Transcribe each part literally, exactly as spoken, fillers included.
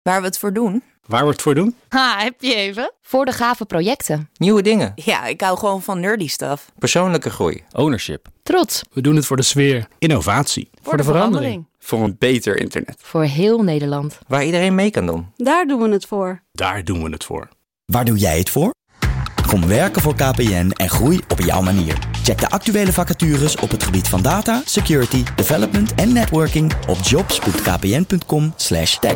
Waar we het voor doen? Waar we het voor doen? Ha, heb je even? Voor de gave projecten. Nieuwe dingen. Ja, ik hou gewoon van nerdy stuff. Persoonlijke groei. Ownership. Trots. We doen het voor de sfeer. Innovatie. Voor, voor de, de verandering. Voor een beter internet. Voor heel Nederland. Waar iedereen mee kan doen. Daar doen we het voor. Daar doen we het voor. Waar doe jij het voor? Kom werken voor K P N en groei op jouw manier. Check de actuele vacatures op het gebied van data, security, development en networking op jobs punt k p n punt com slash tech.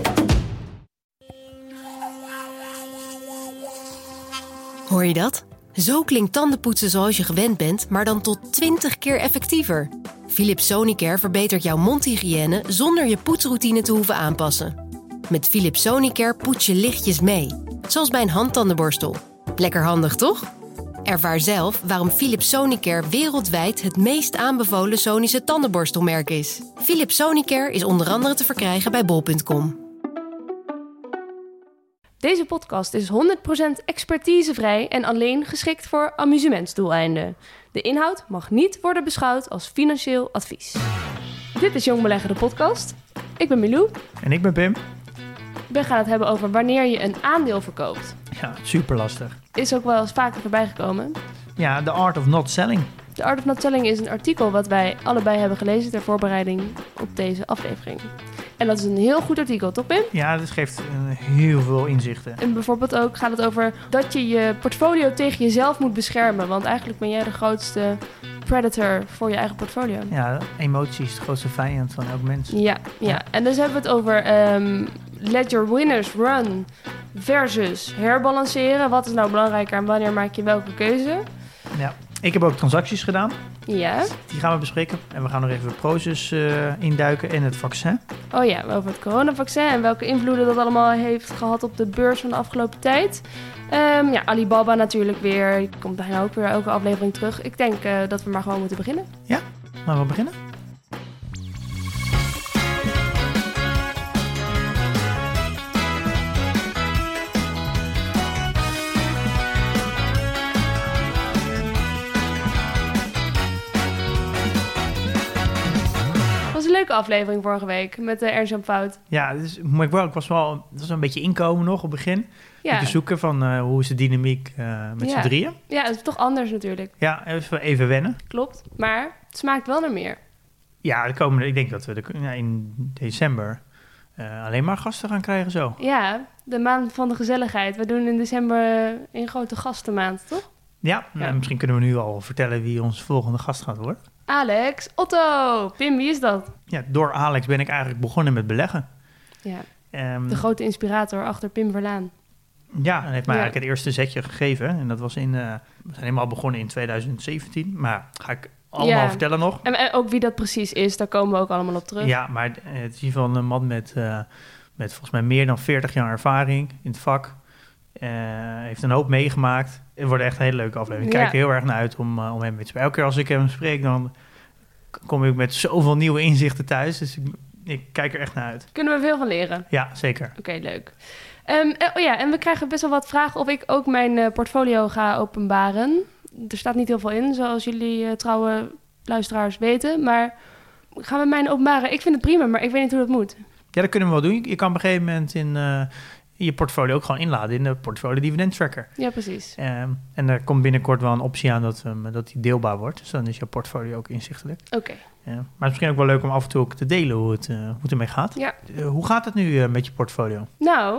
Hoor je dat? Zo klinkt tandenpoetsen zoals je gewend bent, maar dan tot twintig keer effectiever. Philips Sonicare verbetert jouw mondhygiëne zonder je poetsroutine te hoeven aanpassen. Met Philips Sonicare poets je lichtjes mee, zoals bij een handtandenborstel. Lekker handig, toch? Ervaar zelf waarom Philips Sonicare wereldwijd het meest aanbevolen Sonische tandenborstelmerk is. Philips Sonicare is onder andere te verkrijgen bij bol punt com. Deze podcast is honderd procent expertisevrij en alleen geschikt voor amusementsdoeleinden. De inhoud mag niet worden beschouwd als financieel advies. Dit is Jong Beleggen, de podcast. Ik ben Milou. En ik ben Pim. We gaan het hebben over wanneer je een aandeel verkoopt. Ja, super lastig. Is ook wel eens vaker voorbij gekomen. Ja, The Art of Not Selling. The Art of Not Selling is een artikel wat wij allebei hebben gelezen ter voorbereiding op deze aflevering. En dat is een heel goed artikel, toch Pim? Ja, dat geeft uh, heel veel inzichten. En bijvoorbeeld ook gaat het over dat je je portfolio tegen jezelf moet beschermen. Want eigenlijk ben jij de grootste predator voor je eigen portfolio. Ja, emotie is de grootste vijand van elk mens. Ja, ja. ja. En dus hebben we het over um, let your winners run versus herbalanceren. Wat is nou belangrijker en wanneer maak je welke keuze? Ja, ik heb ook transacties gedaan. Ja. Die gaan we bespreken. En we gaan nog even Prosus uh, induiken en het vaccin. Oh ja, over het coronavaccin en welke invloeden dat allemaal heeft gehad op de beurs van de afgelopen tijd. Um, ja, Alibaba natuurlijk weer. Die komt bijna ook weer elke aflevering terug. Ik denk uh, dat we maar gewoon moeten beginnen. Ja, laten we beginnen. Leuke aflevering vorige week met de Ernst Jan Fout. Ja, dus, maar ik, wel, ik was wel, dat was wel een beetje inkomen nog op het begin. Ja. Te zoeken van uh, hoe is de dynamiek uh, met ja. z'n drieën. Ja, het is toch anders natuurlijk. Ja, even, even wennen. Klopt, maar het smaakt wel naar meer. Ja, de komende, ik denk dat we de, ja, in december uh, alleen maar gasten gaan krijgen zo. Ja, de maand van de gezelligheid. We doen in december een grote gastenmaand, toch? Ja, ja. Nou, misschien kunnen we nu al vertellen wie onze volgende gast gaat worden. Alex Otto. Pim, wie is dat? Ja, door Alex ben ik eigenlijk begonnen met beleggen. Ja, um, de grote inspirator achter Pim Verlaan. Ja, en heeft mij ja. eigenlijk het eerste zetje gegeven. En dat was in, uh, we zijn helemaal begonnen in twintig zeventien. Maar ga ik allemaal ja. vertellen nog. En, en ook wie dat precies is, daar komen we ook allemaal op terug. Ja, maar het is in ieder geval een man met, uh, met volgens mij meer dan veertig jaar ervaring in het vak. Uh, heeft een hoop meegemaakt. Het wordt echt een hele leuke aflevering. Ik kijk er heel erg naar uit om, uh, om hem mee te spreken. Elke keer als ik hem spreek, dan kom ik met zoveel nieuwe inzichten thuis. Dus ik, ik kijk er echt naar uit. Kunnen we veel van leren? Ja, zeker. Oké, okay, leuk. Um, oh ja, en we krijgen best wel wat vragen of ik ook mijn uh, portfolio ga openbaren. Er staat niet heel veel in, zoals jullie uh, trouwe luisteraars weten. Maar gaan we mijn openbaren? Ik vind het prima, maar ik weet niet hoe dat moet. Ja, dat kunnen we wel doen. Je kan op een gegeven moment in... Uh, je portfolio ook gewoon inladen in de portfolio dividend tracker. Ja, precies. Um, en er komt binnenkort wel een optie aan dat, um, dat die deelbaar wordt. Dus dan is je portfolio ook inzichtelijk. Oké. Okay. Uh, maar het is misschien ook wel leuk om af en toe ook te delen hoe het, uh, hoe het ermee gaat. Ja. Uh, hoe gaat het nu uh, met je portfolio? Nou,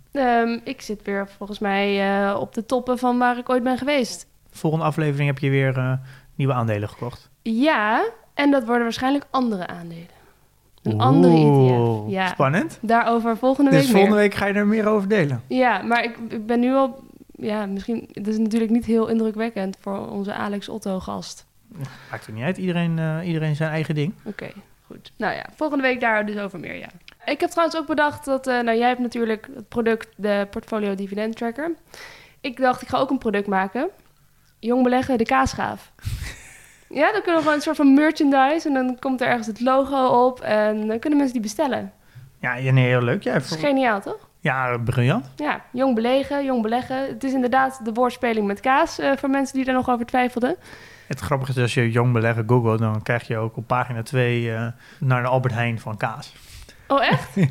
um, ik zit weer volgens mij uh, op de toppen van waar ik ooit ben geweest. Volgende aflevering heb je weer uh, nieuwe aandelen gekocht. Ja, en dat worden waarschijnlijk andere aandelen. Een Oeh, andere E T F. Ja. Spannend. Daarover volgende week Dus volgende meer. week ga je er meer over delen. Ja, maar ik, ik ben nu al... Ja, misschien... Het is natuurlijk niet heel indrukwekkend voor onze Alex Otto gast. Maakt er niet uit. Iedereen, uh, iedereen zijn eigen ding. Oké, okay, goed. Nou ja, volgende week daar dus over meer, ja. Ik heb trouwens ook bedacht dat... Uh, nou, jij hebt natuurlijk het product, de Portfolio Dividend Tracker. Ik dacht, ik ga ook een product maken. Jong Beleggen, de kaasschaaf. Ja, dan kunnen we gewoon een soort van merchandise en dan komt er ergens het logo op en dan kunnen mensen die bestellen. Ja, nee, heel leuk. Ja, dat is geniaal, toch? Ja, briljant. Ja, jong belegen, jong beleggen. Het is inderdaad de woordspeling met kaas uh, voor mensen die er nog over twijfelden. Het grappige is, als je jong beleggen googelt, dan krijg je ook op pagina twee uh, naar de Albert Heijn van kaas. Oh, echt? Ja.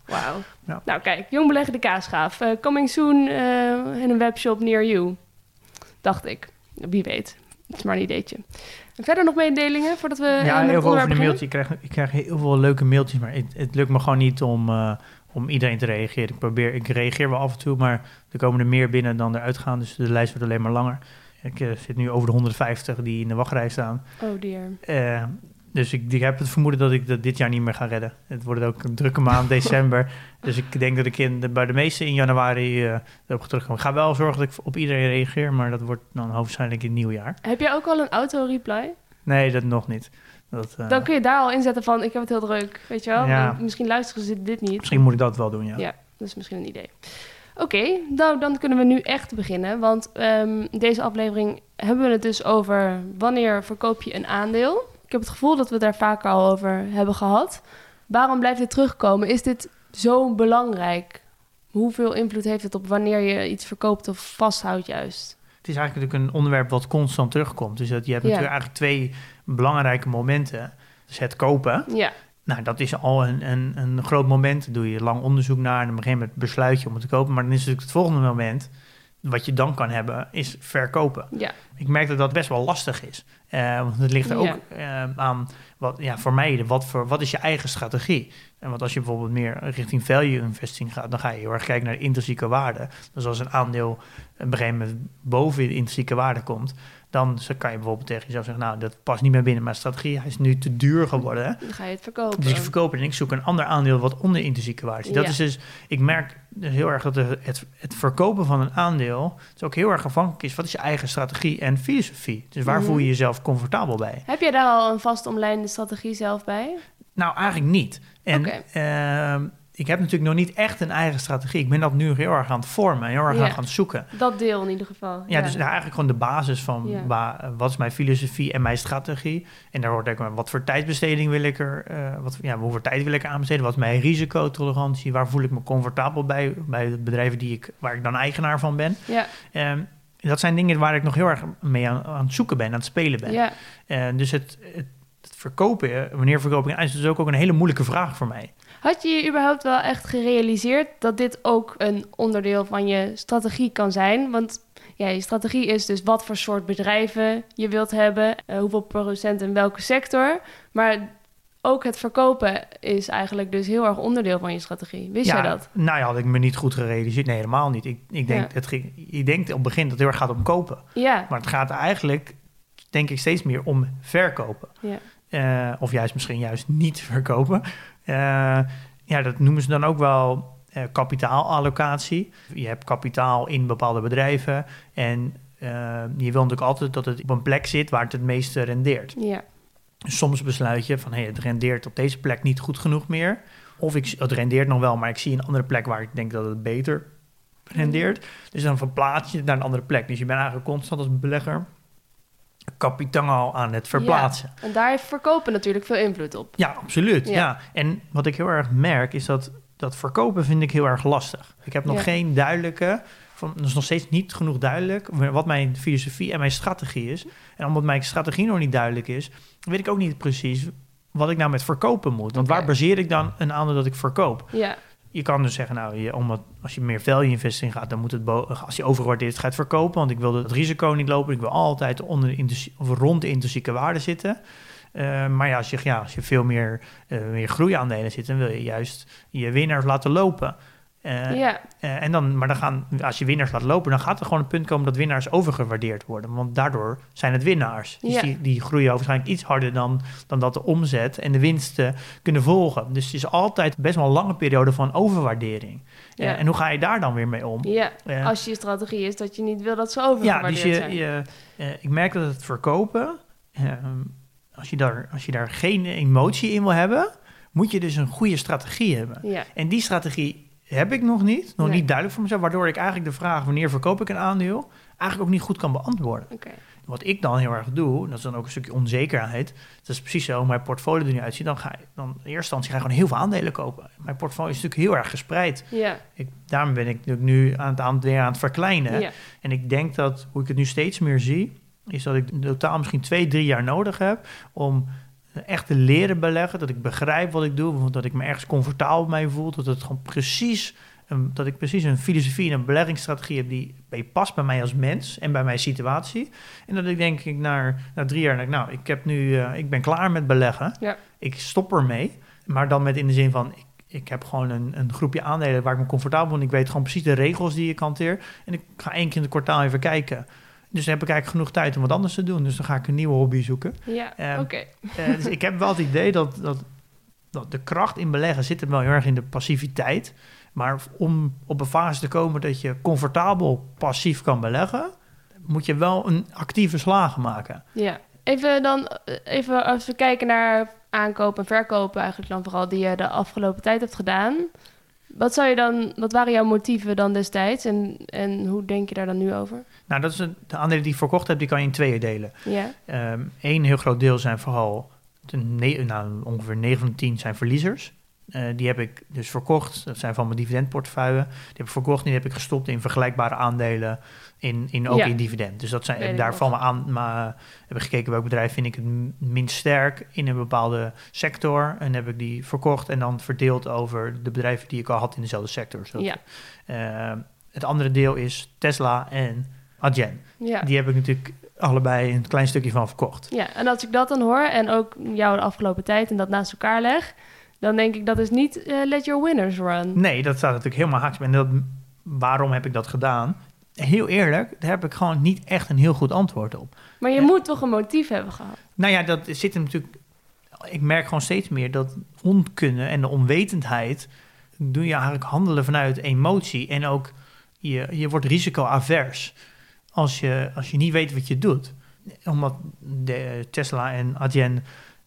Wauw. Ja. Nou kijk, Jong Beleggen de Kaasgaaf. Uh, coming soon uh, in een webshop near you. Dacht ik. Wie weet. Dat is maar een ideetje. En verder nog mededelingen voordat we... Ja, uh, heel veel over de beginnen? mailtje. Ik krijg, ik krijg heel veel leuke mailtjes, maar het, het lukt me gewoon niet om, uh, om iedereen te reageren. Ik probeer, ik reageer wel af en toe, maar er komen er meer binnen dan eruit gaan. Dus de lijst wordt alleen maar langer. Ik uh, zit nu over de honderdvijftig die in de wachtrij staan. Oh dear. Uh, dus ik, ik heb het vermoeden dat ik dat dit jaar niet meer ga redden. Het wordt ook een drukke maand, december. Dus ik denk dat ik in de, bij de meeste in januari uh, erop terugkom. Ik ga wel zorgen dat ik op iedereen reageer, maar dat wordt dan hoogstwaarschijnlijk in het nieuwjaar. Heb jij ook al een auto-reply? Nee, dat nog niet. Dat, uh, dan kun je daar al inzetten van, ik heb het heel druk, weet je wel? Ja. Misschien luisteren ze dit niet. Misschien moet ik dat wel doen, ja. Ja, dat is misschien een idee. Oké, okay, nou dan kunnen we nu echt beginnen. Want um, deze aflevering hebben we het dus over wanneer verkoop je een aandeel. Ik heb het gevoel dat we het daar vaker al over hebben gehad. Waarom blijft dit terugkomen? Is dit zo belangrijk? Hoeveel invloed heeft het op wanneer je iets verkoopt of vasthoudt juist? Het is eigenlijk een onderwerp wat constant terugkomt. Dus dat je hebt ja. natuurlijk eigenlijk twee belangrijke momenten. Dus het kopen. Ja. Nou, dat is al een, een, een groot moment. Daar doe je lang onderzoek naar en op een gegeven moment besluit je om het te kopen. Maar dan is natuurlijk het volgende moment, wat je dan kan hebben, is verkopen. Ja. Ik merk dat dat best wel lastig is. Uh, want het ligt er ja. ook uh, aan, wat, ja, voor mij, wat, voor, wat is je eigen strategie? En want als je bijvoorbeeld meer richting value investing gaat, dan ga je heel erg kijken naar de intrinsieke waarde. Dus als een aandeel op een gegeven moment boven de intrinsieke waarde komt, dan kan je bijvoorbeeld tegen jezelf zeggen, nou, dat past niet meer binnen mijn strategie. Hij is nu te duur geworden. Dan ga je het verkopen. Dus ik verkoop en ik zoek een ander aandeel wat onder intrinsieke waarde zit. Dat ja. is dus, ik merk dus heel erg dat het, het verkopen van een aandeel dus ook heel erg afhankelijk is. Wat is je eigen strategie en filosofie? Dus waar mm-hmm. voel je jezelf comfortabel bij? Heb jij daar al een vast omlijnde strategie zelf bij? Nou, eigenlijk niet. En okay. uh, ik heb natuurlijk nog niet echt een eigen strategie. Ik ben dat nu heel erg aan het vormen, heel erg ja. aan het zoeken. Dat deel in ieder geval. Ja, ja. dus nou, eigenlijk gewoon de basis van ja. waar, wat is mijn filosofie en mijn strategie. En daar hoort ook wat voor tijdbesteding wil ik er, uh, wat, ja, hoeveel tijd wil ik er aan besteden, wat is mijn risicotolerantie, waar voel ik me comfortabel bij, bij de bedrijven die ik, waar ik dan eigenaar van ben. Ja. Um, dat zijn dingen waar ik nog heel erg mee aan, aan het zoeken ben, aan het spelen ben. Ja. Uh, dus het, het, het verkopen, wanneer verkoop ik, is dus ook, ook een hele moeilijke vraag voor mij. Had je je überhaupt wel echt gerealiseerd dat dit ook een onderdeel van je strategie kan zijn? Want ja, je strategie is dus wat voor soort bedrijven je wilt hebben, uh, hoeveel procent in welke sector. Maar ook het verkopen is eigenlijk dus heel erg onderdeel van je strategie. Wist ja, jij dat? Nou ja, had ik me niet goed gerealiseerd. Nee, helemaal niet. Ik, ik denk, ja. het ging, je denkt op het begin dat het heel erg gaat om kopen. Ja. Maar het gaat eigenlijk, denk ik, steeds meer om verkopen. Ja. Uh, of juist misschien juist niet verkopen. Uh, ja, dat noemen ze dan ook wel uh, kapitaalallocatie. Je hebt kapitaal in bepaalde bedrijven. En uh, je wil natuurlijk altijd dat het op een plek zit waar het het meeste rendeert. Ja. Soms besluit je van, hey, het rendeert op deze plek niet goed genoeg meer. Of ik, het rendeert nog wel, maar ik zie een andere plek waar ik denk dat het beter rendeert. Dus dan verplaats je het naar een andere plek. Dus je bent eigenlijk constant als belegger kapitaal aan het verplaatsen. Ja, en daar heeft verkopen natuurlijk veel invloed op. Ja, absoluut. Ja. ja. En wat ik heel erg merk is dat, dat verkopen vind ik heel erg lastig. Ik heb nog ja. geen duidelijke, van, dat is nog steeds niet genoeg duidelijk wat mijn filosofie en mijn strategie is. En omdat mijn strategie nog niet duidelijk is, weet ik ook niet precies wat ik nou met verkopen moet. Want okay. waar baseer ik dan een aandeel dat ik verkoop? Ja. Je kan dus zeggen, nou, je, omdat als je meer value investing gaat, dan moet het, bo- als je overgewaardeerd is, ga je het verkopen, want ik wil het risico niet lopen. Ik wil altijd onder de of rond de intrinsieke waarde zitten. Uh, maar ja als, je, ja, als je veel meer, uh, meer groeiaandelen zit, dan wil je juist je winnaars laten lopen. Uh, ja. uh, en dan, maar dan gaan, als je winnaars laat lopen, dan gaat er gewoon een punt komen dat winnaars overgewaardeerd worden. Want daardoor zijn het winnaars. Dus ja. die, die groeien waarschijnlijk iets harder dan, dan dat de omzet en de winsten kunnen volgen. Dus het is altijd best wel een lange periode van overwaardering. Ja. Uh, en hoe ga je daar dan weer mee om? Ja, uh, als je strategie is dat je niet wil dat ze overgewaardeerd ja, dus je, zijn. Je, uh, ik merk dat het verkopen, uh, als, je daar, als je daar geen emotie in wil hebben, moet je dus een goede strategie hebben. Ja. En die strategie heb ik nog niet, nog nee. niet duidelijk voor mezelf, waardoor ik eigenlijk de vraag wanneer verkoop ik een aandeel eigenlijk ook niet goed kan beantwoorden. Okay. Wat ik dan heel erg doe, dat is dan ook een stukje onzekerheid, dat is precies zo hoe mijn portfolio er nu uitziet, dan ga je, dan in eerste instantie ga je gewoon heel veel aandelen kopen. Mijn portfolio is natuurlijk heel erg gespreid. Ja. Ik, daarom ben ik natuurlijk nu aan het, aan het, weer aan het verkleinen. Ja. En ik denk dat, hoe ik het nu steeds meer zie, is dat ik in totaal misschien twee, drie jaar nodig heb om echt te leren beleggen, dat ik begrijp wat ik doe, dat ik me ergens comfortabel mee voel, dat het gewoon precies, een, dat ik precies een filosofie en een beleggingsstrategie heb die, die past bij mij als mens en bij mijn situatie. En dat ik denk ik na, na drie jaar, denk, nou, ik heb nu, uh, ik ben klaar met beleggen, Ja. ik stop ermee, maar dan met in de zin van, ik, ik heb gewoon een, een groepje aandelen waar ik me comfortabel ben, ik weet gewoon precies de regels die ik hanteer en ik ga één keer in het kwartaal even kijken. Dus dan heb ik eigenlijk genoeg tijd om wat anders te doen. Dus dan ga ik een nieuwe hobby zoeken. Ja, um, oké. Okay. uh, dus ik heb wel het idee dat, dat, dat de kracht in beleggen zit hem wel heel erg in de passiviteit. Maar om op een fase te komen dat je comfortabel passief kan beleggen, moet je wel een actieve slagen maken. Ja, even dan even als we kijken naar aankopen en verkopen eigenlijk dan vooral die je de afgelopen tijd hebt gedaan. Wat zou je dan, wat waren jouw motieven dan destijds en, en hoe denk je daar dan nu over? Nou, dat is een, de aandelen die ik verkocht heb, die kan je in tweeën delen. Ja. Um, Eén heel groot deel zijn vooral, de ne- nou, ongeveer negen van de tien zijn verliezers. Uh, die heb ik dus verkocht. Dat zijn van mijn dividendportefeuille. Die heb ik verkocht en die heb ik gestopt in vergelijkbare aandelen, in, in ook ja. in dividend. Dus dat zijn, daarvan aan, maar heb ik gekeken welk bedrijf vind ik het minst sterk in een bepaalde sector. En heb ik die verkocht en dan verdeeld over de bedrijven die ik al had in dezelfde sector. Zodat, ja. uh, het andere deel is Tesla en Adyen. Ja. Die heb ik natuurlijk allebei een klein stukje van verkocht. Ja, en als ik dat dan hoor en ook jou de afgelopen tijd en dat naast elkaar leg, dan denk ik, dat is niet uh, let your winners run. Nee, dat staat natuurlijk helemaal haaks. En dat, waarom heb ik dat gedaan? Heel eerlijk, daar heb ik gewoon niet echt een heel goed antwoord op. Maar je ja. moet toch een motief hebben gehad? Nou ja, dat zit er natuurlijk. Ik merk gewoon steeds meer dat onkunde en de onwetendheid doe je eigenlijk handelen vanuit emotie. En ook je, je wordt risicoavers als je, als je niet weet wat je doet. Omdat de Tesla en Adyen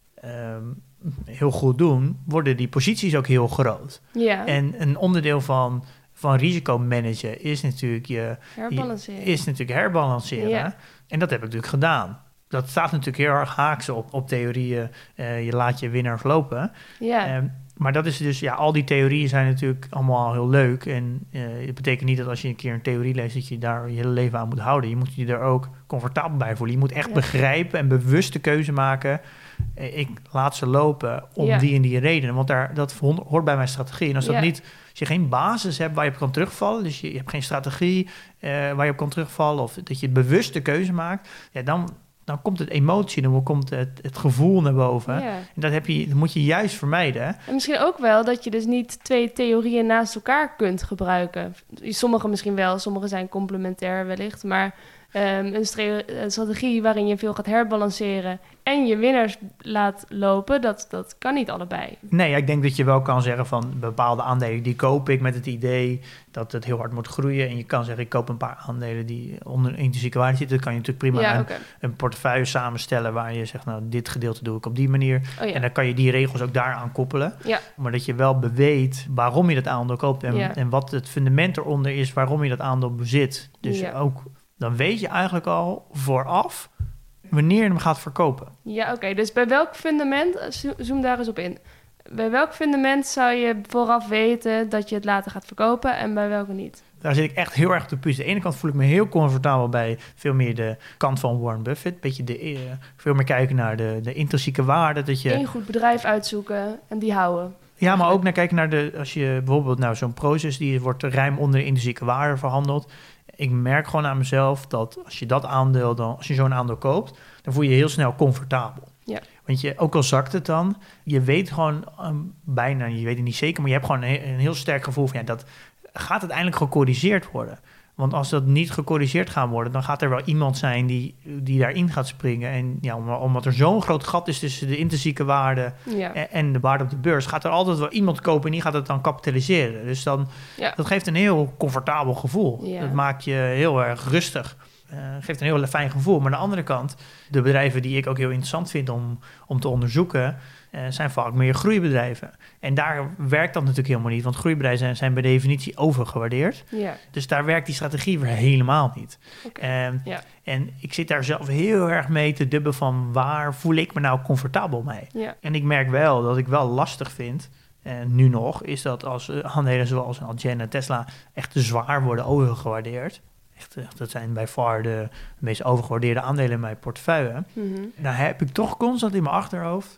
um, heel goed doen, worden die posities ook heel groot. Ja. En een onderdeel van, van risicomanagen is natuurlijk je herbalanceren. Is natuurlijk herbalanceren. Ja. En dat heb ik natuurlijk gedaan. Dat staat natuurlijk heel erg haaks op, op theorieën. Uh, je laat je winnaars lopen. Ja. Um, maar dat is dus, ja, al die theorieën zijn natuurlijk allemaal heel leuk. En uh, het betekent niet dat als je een keer een theorie leest, dat je daar je hele leven aan moet houden. Je moet je er ook comfortabel bij voelen. Je moet echt ja. begrijpen en bewust de keuze maken. Uh, ik laat ze lopen om ja. die en die redenen. Want daar, dat hoort bij mijn strategie. En als dat ja. niet, als je geen basis hebt waar je op kan terugvallen, dus je, je hebt geen strategie uh, waar je op kan terugvallen, of dat je bewust de keuze maakt, ja, dan. Dan komt het emotie, dan komt het, het gevoel naar boven. Ja. En dat, heb je, dat moet je juist vermijden. En misschien ook wel dat je dus niet twee theorieën naast elkaar kunt gebruiken. Sommige misschien wel, sommige zijn complementair wellicht. Maar um, een, stre- een strategie waarin je veel gaat herbalanceren en je winnaars laat lopen, dat, dat kan niet allebei. Nee, ja, ik denk dat je wel kan zeggen van bepaalde aandelen, die koop ik met het idee dat het heel hard moet groeien. En je kan zeggen, ik koop een paar aandelen die onder intrinsieke waarde zitten. Dat kan je natuurlijk prima ja, een, okay. een portefeuille samenstellen waar je zegt, nou, dit gedeelte doe ik op die manier. Oh, ja. En dan kan je die regels ook daaraan koppelen. Ja. Maar dat je wel beweet waarom je dat aandeel koopt en, ja. en wat het fundament eronder is waarom je dat aandeel bezit. Dus ja. ook, dan weet je eigenlijk al vooraf wanneer je hem gaat verkopen. Ja, oké. Okay. Dus bij welk fundament, zoom daar eens op in. Bij welk fundament zou je vooraf weten dat je het later gaat verkopen en bij welke niet? Daar zit ik echt heel erg op de punt. Aan de ene kant voel ik me heel comfortabel bij veel meer de kant van Warren Buffett. Beetje de, uh, veel meer kijken naar de, de intrinsieke waarde. Dat je Eén goed bedrijf uitzoeken en die houden. Ja, maar ook naar kijken naar de, als je bijvoorbeeld nou zo'n proces die wordt ruim onder de intrinsieke waarde verhandeld. Ik merk gewoon aan mezelf dat als je dat aandeel dan, als je zo'n aandeel koopt, dan voel je je heel snel comfortabel. Ja. Want je, ook al zakt het dan, je weet gewoon um, bijna, je weet het niet zeker, maar je hebt gewoon een, een heel sterk gevoel van ja, dat gaat uiteindelijk gecorrigeerd worden. Want als dat niet gecorrigeerd gaat worden, dan gaat er wel iemand zijn die, die daarin gaat springen. En ja, omdat er zo'n groot gat is tussen de intrinsieke waarde ja. en, en de waarde op de beurs, gaat er altijd wel iemand kopen en die gaat het dan kapitaliseren. Dus dan, ja. dat geeft een heel comfortabel gevoel. Ja. Dat maakt je heel erg rustig. Uh, geeft een heel fijn gevoel. Maar aan de andere kant, de bedrijven die ik ook heel interessant vind om, om te onderzoeken, uh, zijn vaak meer groeibedrijven. En daar werkt dat natuurlijk helemaal niet, want groeibedrijven zijn, zijn bij definitie overgewaardeerd. Ja. Dus daar werkt die strategie weer helemaal niet. Okay. Um, ja. En ik zit daar zelf heel erg mee te dubben van waar voel ik me nou comfortabel mee. Ja. En ik merk wel dat ik wel lastig vind, en nu nog, is dat als uh, aandelen zoals Adyen en Tesla echt te zwaar worden overgewaardeerd. Echt, dat zijn bij far de meest overgewaardeerde aandelen in mijn portefeuille. Mm-hmm. Dan heb ik toch constant in mijn achterhoofd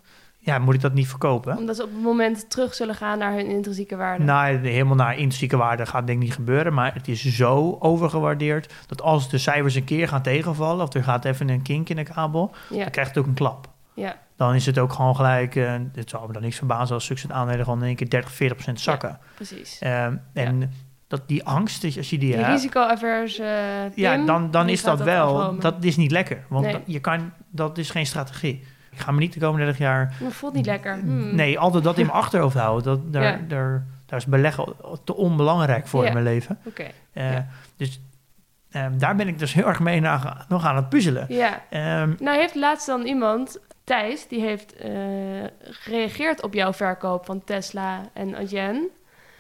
ja, moet ik dat niet verkopen? Omdat ze op het moment terug zullen gaan naar hun intrinsieke waarde. Nou, helemaal naar intrinsieke waarde gaat denk ik niet gebeuren. Maar het is zo overgewaardeerd dat als de cijfers een keer gaan tegenvallen, of er gaat even een kink in de kabel, Ja. dan krijgt het ook een klap. Ja. Dan is het ook gewoon gelijk, uh, het zou me dan niks verbazen als zulke aandelen gewoon in één keer dertig, veertig procent zakken. Ja, precies. Um, en Ja. dat die angst, als je die, Die hebt, risico-averse uh, ja, dan, dan die is dat gaat wel, afromen. dat is niet lekker. Want Nee. dat, je kan, dat is geen strategie. Ik ga me niet de komende dertig jaar... Maar het voelt niet lekker. Hmm. Nee, altijd dat in mijn achterhoofd houden. Dat, daar, Ja. daar, daar is beleggen te onbelangrijk voor Ja. in mijn leven. Oké. Uh, Ja. Dus uh, daar ben ik dus heel erg mee na, nog aan het puzzelen. Ja. Um, Nou heeft laatst dan iemand, Thijs, die heeft uh, gereageerd op jouw verkoop van Tesla en Adyen. Um,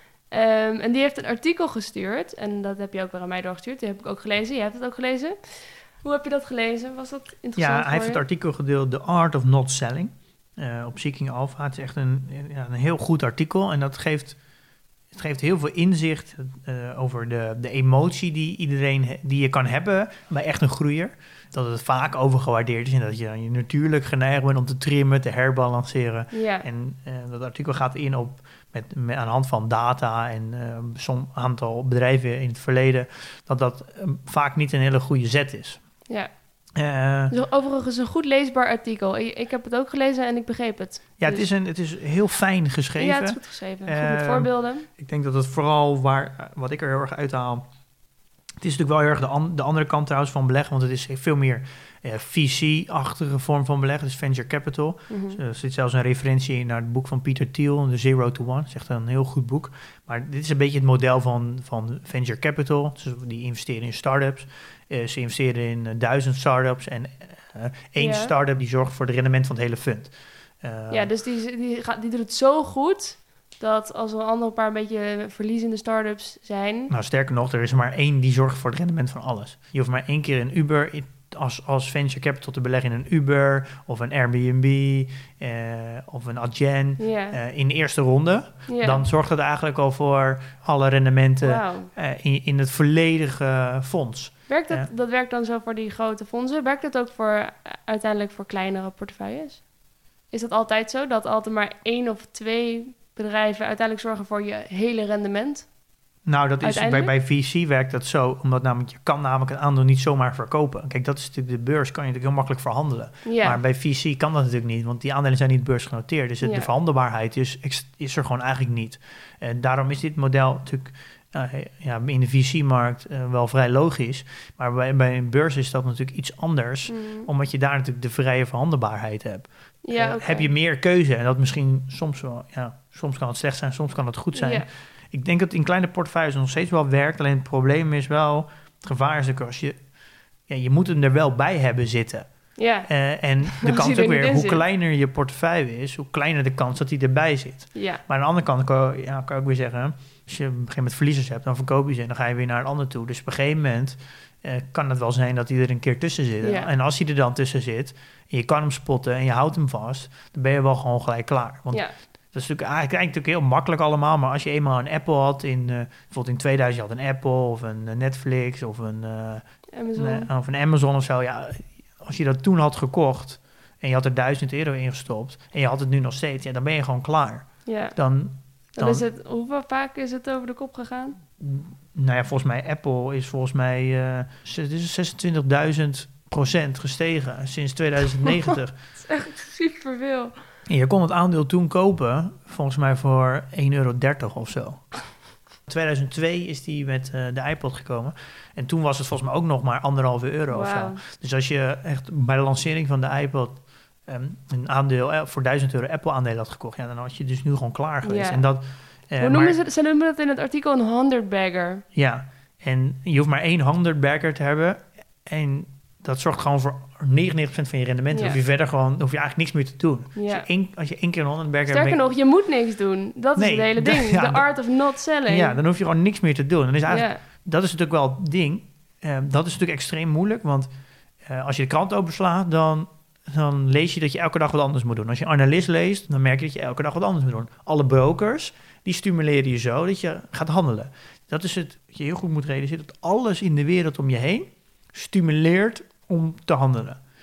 en die heeft een artikel gestuurd. En dat heb je ook weer aan mij doorgestuurd. Die heb ik ook gelezen. Jij hebt het ook gelezen. Hoe heb je dat gelezen? Was dat interessant? Ja, hij heeft voor het je? artikel gedeeld The Art of Not Selling uh, op Seeking Alpha. Het is echt een, ja, een heel goed artikel en dat geeft, het geeft heel veel inzicht uh, over de, de emotie die iedereen he, die je kan hebben bij echt een groeier. Dat het vaak overgewaardeerd is en dat je, je natuurlijk geneigd bent om te trimmen, te herbalanceren. Ja. En uh, dat artikel gaat in op met, met aan de hand van data en uh, zo'n aantal bedrijven in het verleden, dat dat um, vaak niet een hele goede zet is. Ja. Uh, Dus overigens een goed leesbaar artikel. Ik, ik heb het ook gelezen en ik begreep het. Ja, dus... het, is een, het is heel fijn geschreven. Ja, het is goed geschreven. Goed met Uh, voorbeelden. Ik denk dat het vooral waar, wat ik er heel erg uithaal. Het is natuurlijk wel heel erg de, an, de andere kant trouwens van beleggen, want het is veel meer uh, V C-achtige vorm van beleggen, dus venture capital. Mm-hmm. Dus, er zit zelfs een referentie naar het boek van Peter Thiel, The Zero to One. Dat is echt een heel goed boek. Maar dit is een beetje het model van, van venture capital. Dus die investeren in start-ups. Uh, ze investeren in uh, duizend start-ups en uh, één Ja. start-up die zorgt voor het rendement van het hele fund. Uh, Ja, dus die, die, gaat, die doet het zo goed dat als er een andere paar een beetje verliezende start-ups zijn... Nou, sterker nog, er is er maar één die zorgt voor het rendement van alles. Je hoeft maar één keer in Uber als, als venture capital te beleggen in een Uber of een Airbnb uh, of een Adyen Ja. uh, in de eerste ronde. Ja. Dan zorgt dat eigenlijk al voor alle rendementen Wauw. uh, in, in het volledige fonds. Werkt dat, Ja. dat werkt dan zo voor die grote fondsen? Werkt dat ook voor uiteindelijk voor kleinere portefeuilles? Is dat altijd zo? Dat altijd maar één of twee bedrijven uiteindelijk zorgen voor je hele rendement? Nou, dat is bij, Uiteindelijk? bij V C werkt dat zo, omdat namelijk je kan namelijk een aandeel niet zomaar verkopen. Kijk, dat is natuurlijk de beurs, kan je natuurlijk heel makkelijk verhandelen. Ja. Maar bij V C kan dat natuurlijk niet, want die aandelen zijn niet beursgenoteerd. Dus het, Ja. de verhandelbaarheid is, is er gewoon eigenlijk niet. En daarom is dit model natuurlijk uh, ja, in de V C-markt uh, wel vrij logisch. Maar bij, bij een beurs is dat natuurlijk iets anders, Mm. omdat je daar natuurlijk de vrije verhandelbaarheid hebt. Ja, Uh, oké. Heb je meer keuze en dat misschien soms wel, ja, soms kan het slecht zijn, soms kan het goed zijn. Ja. Ik denk dat in kleine portefeuilles nog steeds wel werkt. Alleen het probleem is wel, het gevaar is ook als je, ja, je moet hem er wel bij hebben zitten. Ja. Uh, en de hij kans er ook niet weer, in hoe zit. kleiner je portefeuille is, hoe kleiner de kans dat hij erbij zit. Ja. Maar aan de andere kant kan, ja, kan ik ook weer zeggen, als je op een gegeven moment verliezers hebt, dan verkoop je ze en dan ga je weer naar een ander toe. Dus op een gegeven moment uh, kan het wel zijn dat hij er een keer tussen zit. Ja. En als hij er dan tussen zit, en je kan hem spotten en je houdt hem vast, dan ben je wel gewoon gelijk klaar. Want Ja. dat is natuurlijk eigenlijk, eigenlijk heel makkelijk allemaal, maar als je eenmaal een Apple had, in, uh, bijvoorbeeld in tweeduizend, je had een Apple of een uh, Netflix of een, uh, Amazon. een, of een Amazon of zo, ja, als je dat toen had gekocht en je had er duizend euro in gestopt en je had het nu nog steeds, ja, dan ben je gewoon klaar. Ja. Dan, Dan dan is het, hoeveel vaak is het over de kop gegaan? nou ja, volgens mij Apple is volgens mij uh, het is zesentwintigduizend procent gestegen sinds tweeduizend negentig. Dat is echt superveel. En je kon het aandeel toen kopen, volgens mij voor één euro dertig of zo. In tweeduizend twee is die met uh, de iPod gekomen. En toen was het volgens mij ook nog maar anderhalve euro of Wauw. zo. Dus als je echt bij de lancering van de iPod um, een aandeel voor duizend euro Apple aandelen had gekocht, ja, dan had je dus nu gewoon klaar geweest. Ja. En dat, uh, Hoe noemen maar, ze het? Ze noemen het in het artikel een hundred bagger. Ja, en je hoeft maar één honderd bagger te hebben. En dat zorgt gewoon voor negenennegentig procent van je rendement. Dan Ja. hoef je verder gewoon, dan hoef je eigenlijk niks meer te doen. Ja. Als, je één, als je één keer een honderd bagger... Sterker ben- nog, je moet niks doen. Dat Nee, is het hele d- ding. ja, The dat- art of not selling. Ja, dan hoef je gewoon niks meer te doen. Dan is eigenlijk, Ja. Dat is natuurlijk wel het ding. Uh, dat is natuurlijk extreem moeilijk, want uh, als je de krant openslaat, dan, dan lees je dat je elke dag wat anders moet doen. Als je analist leest, dan merk je dat je elke dag wat anders moet doen. Alle brokers, die stimuleren je zo dat je gaat handelen. Dat is het, wat je heel goed moet realiseren, dat alles in de wereld om je heen stimuleert om te handelen.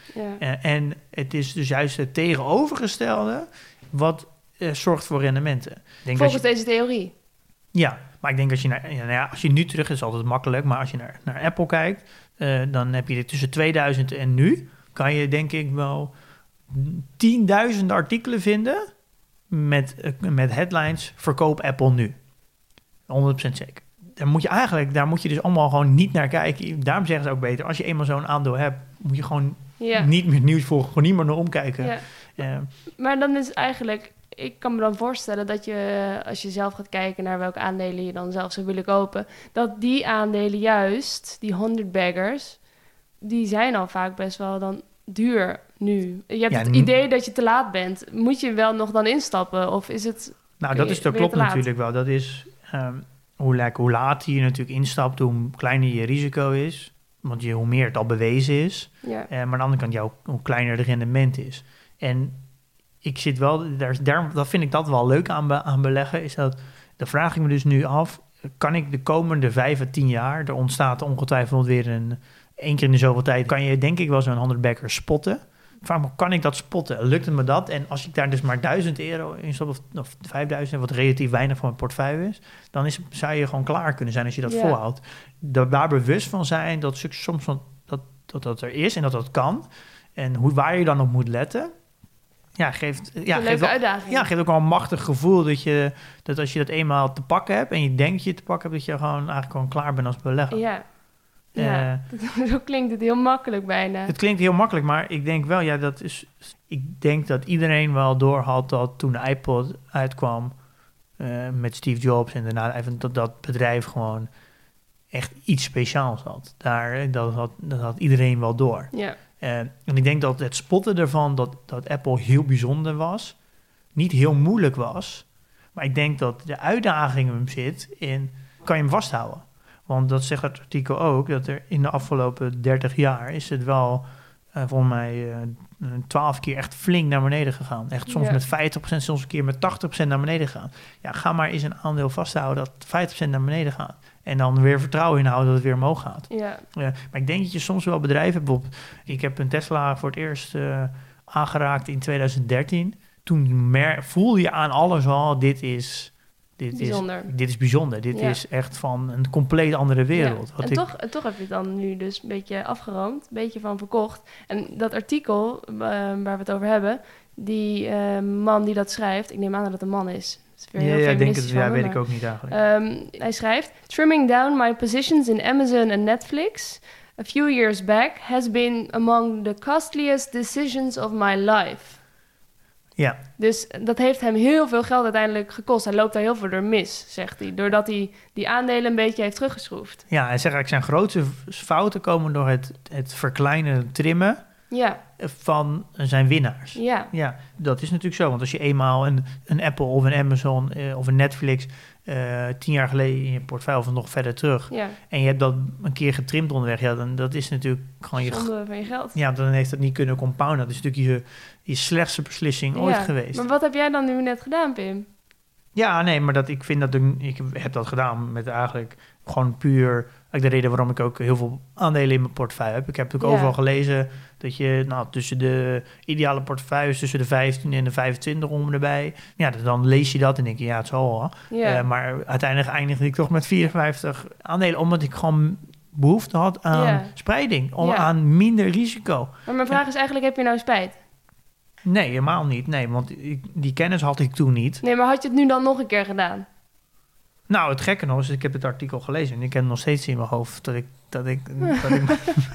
Ja. Uh, en het is dus juist het tegenovergestelde wat uh, zorgt voor rendementen. Ik denk Volgens je, deze theorie. Ja, maar ik denk als je naar, ja, nou ja, als je nu terug is altijd makkelijk, maar als je naar, naar Apple kijkt, uh, dan heb je dit tussen tweeduizend en nu, kan je denk ik wel tienduizend artikelen vinden met, uh, met headlines, verkoop Apple nu. honderd procent zeker. Daar moet je eigenlijk, daar moet je dus allemaal gewoon niet naar kijken. Daarom zeggen ze ook beter, als je eenmaal zo'n aandeel hebt, moet je gewoon ja. niet meer nieuws volgen, gewoon niet meer naar omkijken. Ja. Uh, maar dan is eigenlijk, ik kan me dan voorstellen dat je, als je zelf gaat kijken naar welke aandelen je dan zelf zou willen kopen, dat die aandelen juist, die honderd baggers, die zijn al vaak best wel dan duur nu. Je hebt ja, het idee dat je te laat bent. Moet je wel nog dan instappen? Of is het... Nou, dat, is, dat klopt natuurlijk wel. Dat is... Um, Hoe, like, hoe later je natuurlijk instapt, hoe kleiner je risico is. Want je, hoe meer het al bewezen is. Ja. Uh, maar aan de andere kant, ja, hoe, hoe kleiner het rendement is. En ik zit wel, daar, daar, dat vind ik dat wel leuk aan, be, aan beleggen. Is dat, dan vraag ik me dus nu af, kan ik de komende vijf à tien jaar, er ontstaat ongetwijfeld weer een, één keer in de zoveel tijd, kan je denk ik wel zo'n honderd bagger spotten. Vraag me, kan ik dat spotten? Lukt het me dat? En als ik daar dus maar duizend euro in stop, of, of vijfduizend, wat relatief weinig van mijn portefeuille is, dan is, zou je gewoon klaar kunnen zijn als je dat yeah. volhoudt. Dat, daar bewust van zijn dat soms van, dat, dat dat er is en dat dat kan. En hoe, waar je dan op moet letten, ja, geeft, ja, een geeft, leuke uitdaging. Ja, geeft ook wel een machtig gevoel dat, je, dat als je dat eenmaal te pakken hebt en je denkt dat je te pakken hebt, dat je gewoon eigenlijk gewoon klaar bent als belegger. Ja. Ja, uh, zo klinkt het heel makkelijk bijna. Het klinkt heel makkelijk, maar ik denk wel, ja, dat is. Ik denk dat iedereen wel door had dat toen de iPod uitkwam uh, met Steve Jobs en daarna even dat dat bedrijf gewoon echt iets speciaals had. Daar, dat had, dat had iedereen wel door. Ja. Uh, en ik denk dat het spotten ervan dat, dat Apple heel bijzonder was, niet heel moeilijk was, maar ik denk dat de uitdaging hem zit in, kan je hem vasthouden? Want dat zegt het artikel ook, dat er in de afgelopen dertig jaar is het wel, uh, volgens mij, twaalf uh, keer echt flink naar beneden gegaan. Echt soms ja. met vijftig procent, soms een keer met tachtig procent naar beneden gegaan. Ja, ga maar eens een aandeel vasthouden dat vijftig procent naar beneden gaat. En dan weer vertrouwen inhouden dat het weer omhoog gaat. Ja. Uh, maar ik denk dat je soms wel bedrijven hebt. Bijvoorbeeld, ik heb een Tesla voor het eerst uh, aangeraakt in twintig dertien. Toen mer- voelde je aan alles al, dit is... Dit bijzonder. Is, dit is bijzonder. Dit ja. is echt van een compleet andere wereld. Ja. Wat en ik... toch, toch heb je het dan nu dus een beetje afgeroomd. Een beetje van verkocht. En dat artikel uh, waar we het over hebben, die uh, man die dat schrijft, ik neem aan dat het een man is. Ja, ja, denk het, ja, weet ik ook niet eigenlijk. Um, hij schrijft, trimming down my positions in Amazon and Netflix a few years back has been among the costliest decisions of my life. Ja. Dus dat heeft hem heel veel geld uiteindelijk gekost. Hij loopt daar heel veel door mis, zegt hij. Doordat hij die aandelen een beetje heeft teruggeschroefd. Ja, hij zegt eigenlijk zijn grootste fouten komen door het, het verkleinen, trimmen ja. van zijn winnaars. Ja. Ja, dat is natuurlijk zo. Want als je eenmaal een, een Apple of een Amazon uh, of een Netflix uh, tien jaar geleden in je portefeuille of nog verder terug. Ja. En je hebt dat een keer getrimd onderweg. Ja, dan dat is natuurlijk gewoon je... zonde van je geld. Ja, dan heeft dat niet kunnen compounden. Dat is natuurlijk je, je slechtste beslissing ooit ja. geweest. Maar wat heb jij dan nu net gedaan, Pim? Ja, nee, maar dat, ik vind dat... Ik, ik heb dat gedaan met eigenlijk gewoon puur... De reden waarom ik ook heel veel aandelen in mijn portefeuille heb. Ik heb natuurlijk ja. overal gelezen dat je nou, tussen de ideale portefeuilles, tussen de vijftien en de vijfentwintig om erbij. Ja, dan lees je dat en denk je, ja, het zal wel. Ja. Uh, maar uiteindelijk eindigde ik toch met vierenvijftig aandelen, omdat ik gewoon behoefte had aan ja. spreiding, om, ja. aan minder risico. Maar mijn vraag ja. is eigenlijk, heb je nou spijt? Nee, helemaal niet. Nee, want ik, die kennis had ik toen niet. Nee, maar had je het nu dan nog een keer gedaan? Nou, het gekke nog is, ik heb het artikel gelezen en ik heb nog steeds in mijn hoofd dat ik, dat ik, dat ik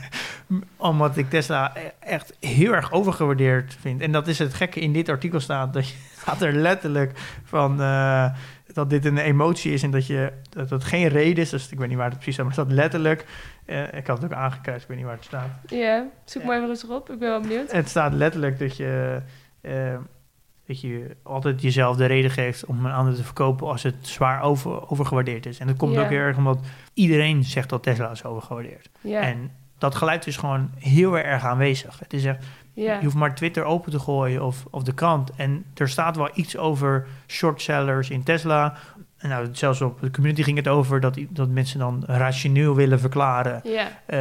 omdat ik Tesla echt heel erg overgewaardeerd vind. En dat is het gekke in dit artikel staat, dat je gaat er letterlijk van uh, dat dit een emotie is en dat je dat het geen reden is. Dus ik weet niet waar het precies staat, maar het staat letterlijk. Uh, ik had het ook aangekruist, ik weet niet waar het staat. Ja, zoek maar even rustig op. Ik ben wel benieuwd. Het staat letterlijk dat je uh, dat je altijd jezelf de reden geeft om een ander te verkopen als het zwaar over, overgewaardeerd is. En dat komt yeah. ook heel erg omdat iedereen zegt dat Tesla is overgewaardeerd. Yeah. En dat geluid is gewoon heel erg aanwezig. Het is echt, yeah. je hoeft maar Twitter open te gooien of, of de krant. En er staat wel iets over shortsellers in Tesla. En nou, zelfs op de community ging het over dat, dat mensen dan rationeel willen verklaren. Yeah. Uh,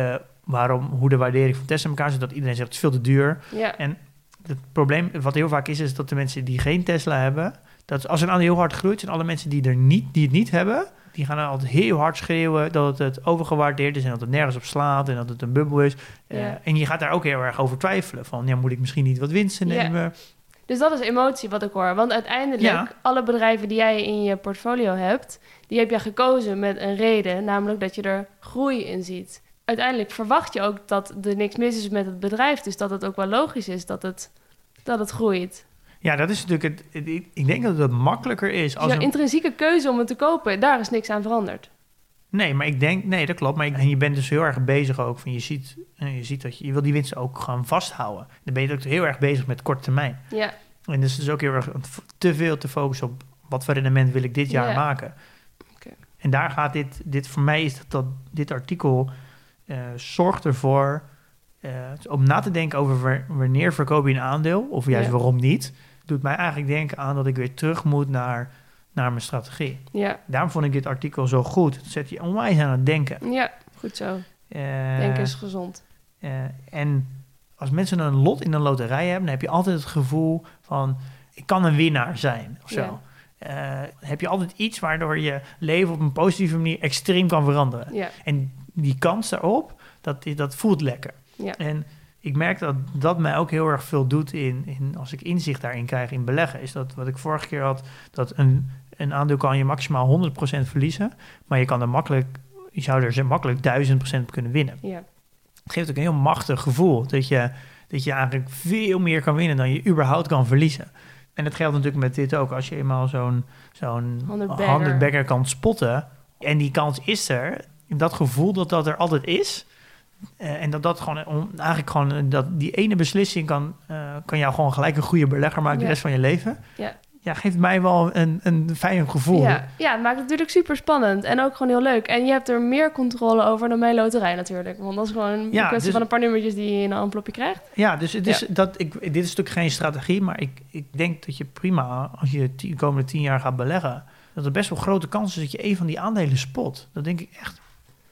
waarom, hoe de waardering van Tesla in elkaar zit. Dat iedereen zegt, het is veel te duur. Ja. En het probleem, wat heel vaak is, is dat de mensen die geen Tesla hebben, dat als een aandeel heel hard groeit, zijn alle mensen die, er niet, die het niet hebben, die gaan dan altijd heel hard schreeuwen dat het, het overgewaardeerd is en dat het nergens op slaat en dat het een bubbel is. Ja. Uh, en je gaat daar ook heel erg over twijfelen. Van, ja, moet ik misschien niet wat winsten nemen? Ja. Dus dat is emotie wat ik hoor. Want uiteindelijk, Ja. alle bedrijven die jij in je portfolio hebt, die heb jij gekozen met een reden, namelijk dat je er groei in ziet. Uiteindelijk verwacht je ook dat er niks mis is met het bedrijf, dus dat het ook wel logisch is dat het, dat het groeit. Ja, dat is natuurlijk het. het ik, ik denk dat het makkelijker is als Jouw een... intrinsieke keuze om het te kopen, daar is niks aan veranderd. Nee, maar ik denk, nee, dat klopt. Maar ik, en je bent dus heel erg bezig ook van je ziet, je ziet dat je, je wil die winsten ook gaan vasthouden. Dan ben je ook heel erg bezig met korte termijn. Ja. En dus is ook heel erg te veel te focussen op wat voor rendement wil ik dit jaar Ja. maken. Okay. En daar gaat dit, dit voor mij is dat, dat dit artikel uh, zorgt ervoor uh, om na te denken over wanneer verkoop je een aandeel of juist Ja. waarom niet. Doet mij eigenlijk denken aan dat ik weer terug moet naar, naar mijn strategie. Ja. Daarom vond ik dit artikel zo goed. Het zet je onwijs aan het denken. Ja, goed zo. Uh, Denken is gezond. Uh, en als mensen een lot in een loterij hebben, dan heb je altijd het gevoel van, ik kan een winnaar zijn of zo. Ja. Uh, heb je altijd iets waardoor je leven op een positieve manier extreem kan veranderen. Ja. En die kans daarop, dat, dat voelt lekker. Ja. En ik merk dat dat mij ook heel erg veel doet in, in als ik inzicht daarin krijg in beleggen. Is dat wat ik vorige keer had, dat een, een aandeel kan je maximaal honderd procent verliezen, maar je kan er makkelijk, je zou er makkelijk duizend procent op kunnen winnen. Ja. Het geeft ook een heel machtig gevoel dat je, dat je eigenlijk veel meer kan winnen dan je überhaupt kan verliezen. En dat geldt natuurlijk met dit ook. Als je eenmaal zo'n, zo'n honderd bagger kan spotten en die kans is er, dat gevoel dat dat er altijd is, uh, en dat dat gewoon on, eigenlijk gewoon dat die ene beslissing kan, uh, kan jou gewoon gelijk een goede belegger maken ja. de rest van je leven. Ja. Ja, geeft mij wel een, een fijn gevoel. Ja, ja, het maakt het natuurlijk super spannend en ook gewoon heel leuk. En je hebt er meer controle over dan mijn loterij natuurlijk. Want dat is gewoon een ja, kwestie dus, van een paar nummertjes die je in een envelopje krijgt. Ja, dus het is ja. dat ik, dit is natuurlijk geen strategie, maar ik, ik denk dat je prima, als je de komende tien jaar gaat beleggen, dat er best wel grote kans is dat je een van die aandelen spot. Dat denk ik echt.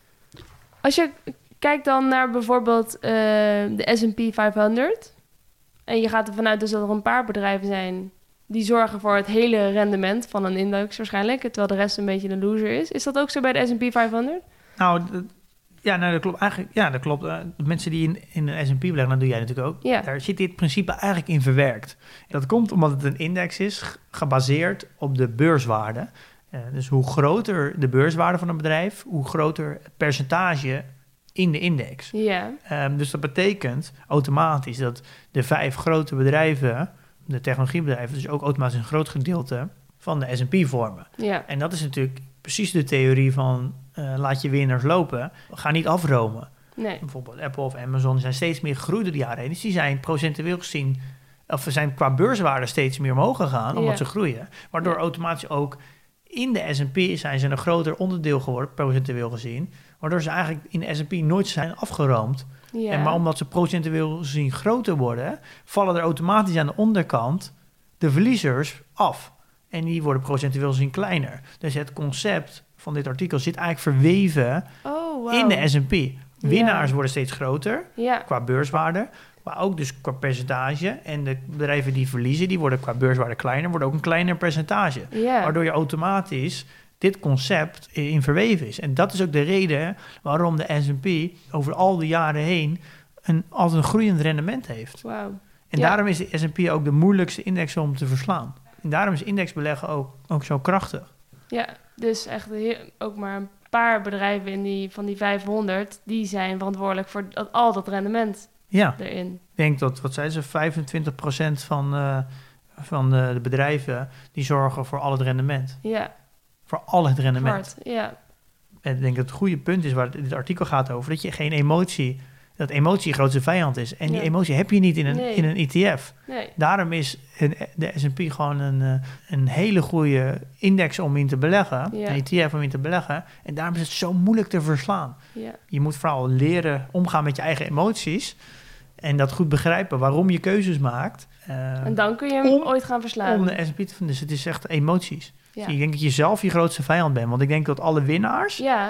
Als je kijkt dan naar bijvoorbeeld uh, de S en P vijfhonderd en je gaat ervan uit dus dat er een paar bedrijven zijn die zorgen voor het hele rendement van een index waarschijnlijk, terwijl de rest een beetje een loser is. Is dat ook zo bij de S en P vijfhonderd? Nou, d- ja, nou, dat klopt eigenlijk. Ja, dat klopt. Uh, mensen die in, in de S en P beleggen, dat doe jij natuurlijk ook. Ja. Daar zit dit principe eigenlijk in verwerkt. Dat komt omdat het een index is, gebaseerd op de beurswaarde. Uh, dus hoe groter de beurswaarde van een bedrijf, hoe groter het percentage in de index. Ja. Um, dus dat betekent automatisch dat de vijf grote bedrijven, de technologiebedrijven, dus ook automatisch een groot gedeelte van de S en P vormen. Ja. En dat is natuurlijk precies de theorie van uh, laat je winnaars lopen. Ga niet afromen. Nee. Bijvoorbeeld Apple of Amazon zijn steeds meer gegroeid door de jaren heen. Dus die zijn procentueel gezien, of zijn qua beurswaarde steeds meer omhoog gegaan, omdat ja. ze groeien. Waardoor ja. automatisch ook in de S en P zijn ze een groter onderdeel geworden, procentueel gezien. Waardoor ze eigenlijk in de S en P nooit zijn afgeroomd. Ja. En maar omdat ze procentueel gezien groter worden, vallen er automatisch aan de onderkant de verliezers af. En die worden procentueel gezien kleiner. Dus het concept van dit artikel zit eigenlijk verweven oh, wow. in de S en P. Winnaars ja. worden steeds groter ja. qua beurswaarde, maar ook dus qua percentage. En de bedrijven die verliezen, die worden qua beurswaarde kleiner, worden ook een kleiner percentage. Ja. Waardoor je automatisch dit concept in verweven is. En dat is ook de reden waarom de S en P over al die jaren heen een, altijd een groeiend rendement heeft. Wow. En ja. daarom is de S en P ook de moeilijkste index om te verslaan. En daarom is indexbeleggen ook, ook zo krachtig. Ja, dus echt heel, ook maar een paar bedrijven in die, van die vijfhonderd... die zijn verantwoordelijk voor dat, al dat rendement ja. erin. Ik denk dat, wat zei ze, vijfentwintig procent van, uh, van de, de bedrijven... die zorgen voor al het rendement. Ja. Voor al het rendement. Kwart, ja. En ik denk dat het goede punt is waar dit artikel gaat over... dat je geen emotie... dat emotie je grootste vijand is. En die ja. emotie heb je niet in een, nee. in een E T F. Nee. Daarom is een, de S en P gewoon een, een hele goede index om in te beleggen. Ja. Een E T F om in te beleggen. En daarom is het zo moeilijk te verslaan. Ja. Je moet vooral leren omgaan met je eigen emoties. En dat goed begrijpen waarom je keuzes maakt. Uh, en dan kun je hem om, ooit gaan verslaan. Om de S en P te vinden. Dus het is echt emoties. Ja. Dus ik denk dat je zelf je grootste vijand bent. Want ik denk dat alle winnaars... Ja.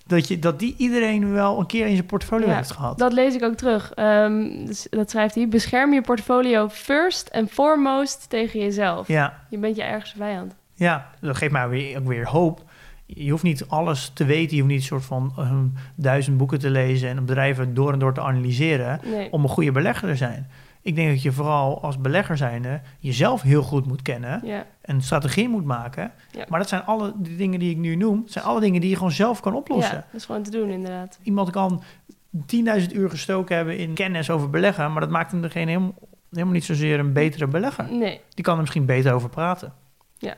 dat, je, dat die iedereen wel een keer in zijn portfolio Ja, heeft gehad. Dat lees ik ook terug. Um, dus dat schrijft hij. Bescherm je portfolio first and foremost tegen jezelf. Ja. Je bent je ergste vijand. Ja, dat geeft mij weer, ook weer hoop. Je hoeft niet alles te weten. Je hoeft niet een soort van um, duizend boeken te lezen en bedrijven door en door te analyseren Nee. om een goede belegger te zijn. Ik denk dat je vooral als belegger zijnde jezelf heel goed moet kennen. Ja. Een strategie moet maken. Ja. Maar dat zijn alle die dingen die ik nu noem, zijn alle dingen die je gewoon zelf kan oplossen. Ja, dat is gewoon te doen inderdaad. Iemand kan tienduizend uur gestoken hebben in kennis over beleggen, maar dat maakt hem degene helemaal, helemaal niet zozeer een betere belegger. Nee. Die kan er misschien beter over praten. Ja,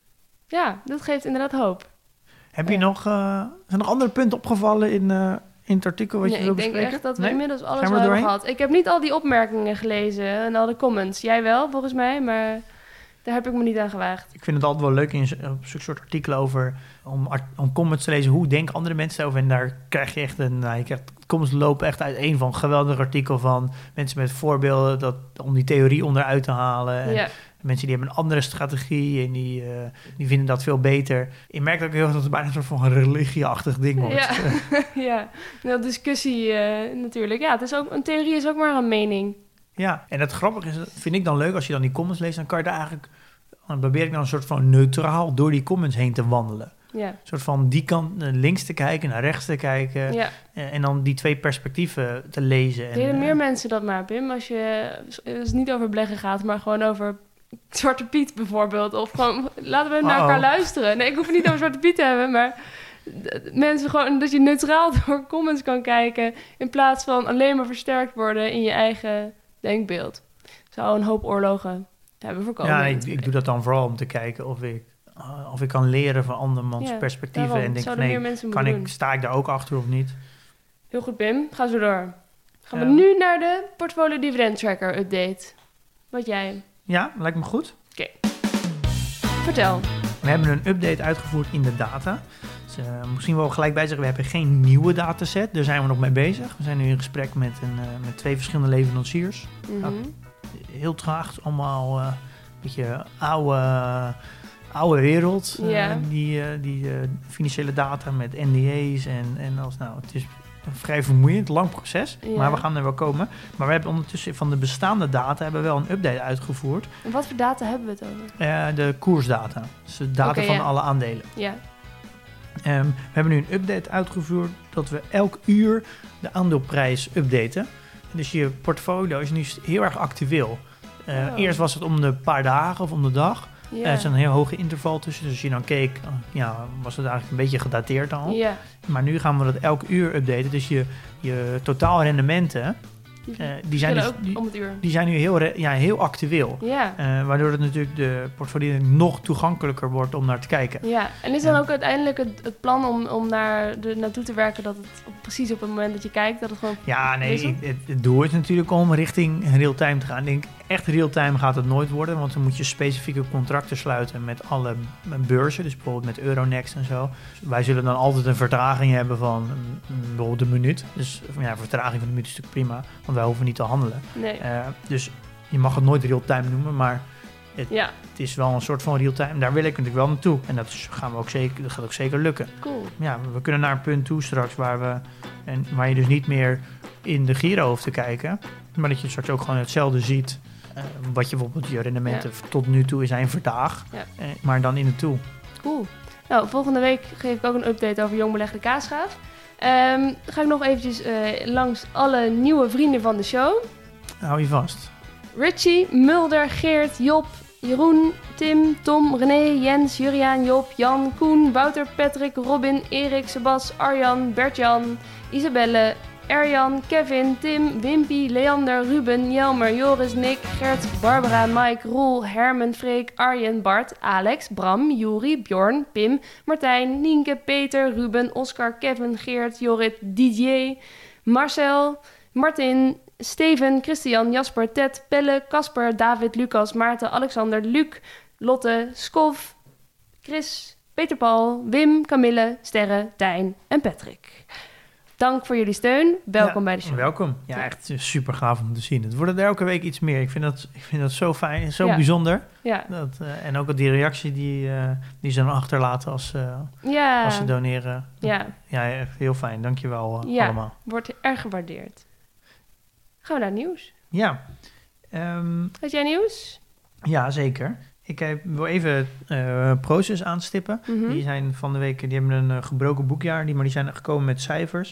ja dat geeft inderdaad hoop. Heb je Ja. nog, uh, zijn er nog andere punten opgevallen in, uh, in het artikel wat Nee, je wil ik denk bespreken? echt dat we Nee? inmiddels alles Zijn we wel er hebben doorheen? gehad. Ik heb niet al die opmerkingen gelezen en al de comments. Jij wel, volgens mij, maar daar heb ik me niet aan gewaagd. Ik vind het altijd wel leuk in z- op zo'n soort artikelen over om, art- om comments te lezen. Hoe denken andere mensen over? En daar krijg je echt een. Nou, je krijgt, comments lopen echt uiteen van een geweldig artikel van mensen met voorbeelden dat, om die theorie onderuit te halen. En Ja. mensen die hebben een andere strategie en die, uh, die vinden dat veel beter. Je merkt ook heel erg dat het bijna een soort van een religieachtig ding wordt. Ja, ja. Nou, discussie uh, natuurlijk. Ja, het is ook, een theorie is ook maar een mening. Ja, en het grappige is, dat vind ik dan leuk als je dan die comments leest, dan kan je daar eigenlijk, dan probeer ik dan een soort van neutraal door die comments heen te wandelen. Ja. Een soort van die kant naar links te kijken, naar rechts te kijken. Ja. En, en dan die twee perspectieven te lezen. En, Delen uh, meer mensen dat maar, Pim. Als je, als het niet over beleggen gaat, maar gewoon over Zwarte Piet bijvoorbeeld. Of gewoon, laten we naar Uh-oh. elkaar luisteren. Nee, ik hoef het niet over Zwarte Piet te hebben, maar d- mensen gewoon, dat je neutraal door comments kan kijken, in plaats van alleen maar versterkt worden in je eigen denkbeeld. Zou een hoop oorlogen hebben voorkomen. ja, ik, natuurlijk. ik doe dat dan vooral om te kijken of ik, uh, of ik kan leren van andermans Ja, perspectieven. daarom. En denk Zouden van, meer nee, mensen kan moeten ik, doen. sta ik daar ook achter of niet? Heel goed, Pim. Ga zo door. Gaan we Ja. nu naar de Portfolio Dividend Tracker update. Wat jij? Ja, lijkt me goed. Vertel. We hebben een update uitgevoerd in de data. Dus, uh, misschien wel gelijk bij zeggen, we hebben geen nieuwe dataset. Daar zijn we nog mee bezig. We zijn nu in gesprek met, een, uh, met twee verschillende leveranciers. Mhm. Nou, heel traag, allemaal uh, een beetje oude, oude wereld. Uh, Ja. Die, uh, die uh, financiële data met N D A's en, en als, nou, het is een vrij vermoeiend, lang proces. Ja. Maar we gaan er wel komen. Maar we hebben ondertussen van de bestaande data hebben we wel een update uitgevoerd. En wat voor data hebben we het over? Uh, de koersdata. Dus de data Oké, van ja. alle aandelen. Ja. Um, we hebben nu een update uitgevoerd dat we elk uur de aandeelprijs updaten. Dus je portfolio is nu heel erg actueel. Uh, Oh. Eerst was het om de paar dagen of om de dag. Ja. Er is een heel hoge interval tussen. Dus als je dan keek, uh, ja, was het eigenlijk een beetje gedateerd al. Ja. Maar nu gaan we dat elk uur updaten. Dus je, je totaal rendementen, Die, uh, die, zijn dus, ook die, om het uur. die zijn nu heel, re- ja, heel actueel. Ja. Uh, waardoor het natuurlijk de portfolio nog toegankelijker wordt om naar te kijken. Ja, en is dan Ja. ook uiteindelijk het, het plan om, om naar de, naartoe te werken dat het op, precies op het moment dat je kijkt, dat het gewoon... Ja, nee, Wezel? ik- het, het doel is natuurlijk om richting real-time te gaan. Ik denk, echt real-time gaat het nooit worden, want dan moet je specifieke contracten sluiten met alle beurzen, dus bijvoorbeeld met Euronext en zo. Dus wij zullen dan altijd een vertraging hebben van mm, bijvoorbeeld een minuut. Dus ja, een vertraging van een minuut is natuurlijk prima, want wij hoeven niet te handelen. Nee. Uh, dus je mag het nooit real-time noemen, maar het, Ja, het is wel een soort van real-time. Daar wil ik natuurlijk wel naartoe. En dat, is, gaan we ook zeker, dat gaat ook zeker lukken. cool. Ja, we kunnen naar een punt toe straks waar, we, en, waar je dus niet meer in de Giro hoeft te kijken, maar dat je straks ook gewoon hetzelfde ziet. Uh, wat je bijvoorbeeld je rendementen tot nu toe zijn vandaag, Ja. uh, maar dan in het toe. Cool. Nou, volgende week geef ik ook een update over Jong Belegde Kaasgaaf. Um, ga ik nog eventjes uh, langs alle nieuwe vrienden van de show. Hou je vast. Richie, Mulder, Geert, Job, Jeroen, Tim, Tom, René, Jens, Juriaan, Job, Jan, Koen, Wouter, Patrick, Robin, Erik, Sebas, Arjan, Bert-Jan, Isabelle, Erjan, Kevin, Tim, Wimpy, Leander, Ruben, Jelmer, Joris, Nick, Gert, Barbara, Mike, Roel, Hermen, Freek, Arjen, Bart, Alex, Bram, Juri, Bjorn, Pim, Martijn, Nienke, Peter, Ruben, Oscar, Kevin, Geert, Jorrit, Didier, Marcel, Martin, Steven, Christian, Jasper, Ted, Pelle, Casper, David, Lucas, Maarten, Alexander, Luc, Lotte, Skof, Chris, Peter Paul, Wim, Camille, Sterre, Tijn en Patrick. dank voor jullie steun. Welkom ja, bij de show. Welkom. Ja, echt super gaaf om te zien. Het wordt er elke week iets meer. Ik vind dat, ik vind dat zo fijn, zo ja. bijzonder. Ja. Dat, uh, en ook die reactie die, uh, die ze dan achterlaten als, uh, ja. als ze doneren. Ja. Ja, echt heel fijn. Dankjewel uh, ja, allemaal. Wordt erg gewaardeerd. Gaan we naar het nieuws? Ja. Um, Had jij nieuws? Ja, zeker. Ik uh, wil even uh, Prosus aanstippen. Mm-hmm. Die zijn van de week, die hebben een uh, gebroken boekjaar, die, maar die zijn gekomen met cijfers.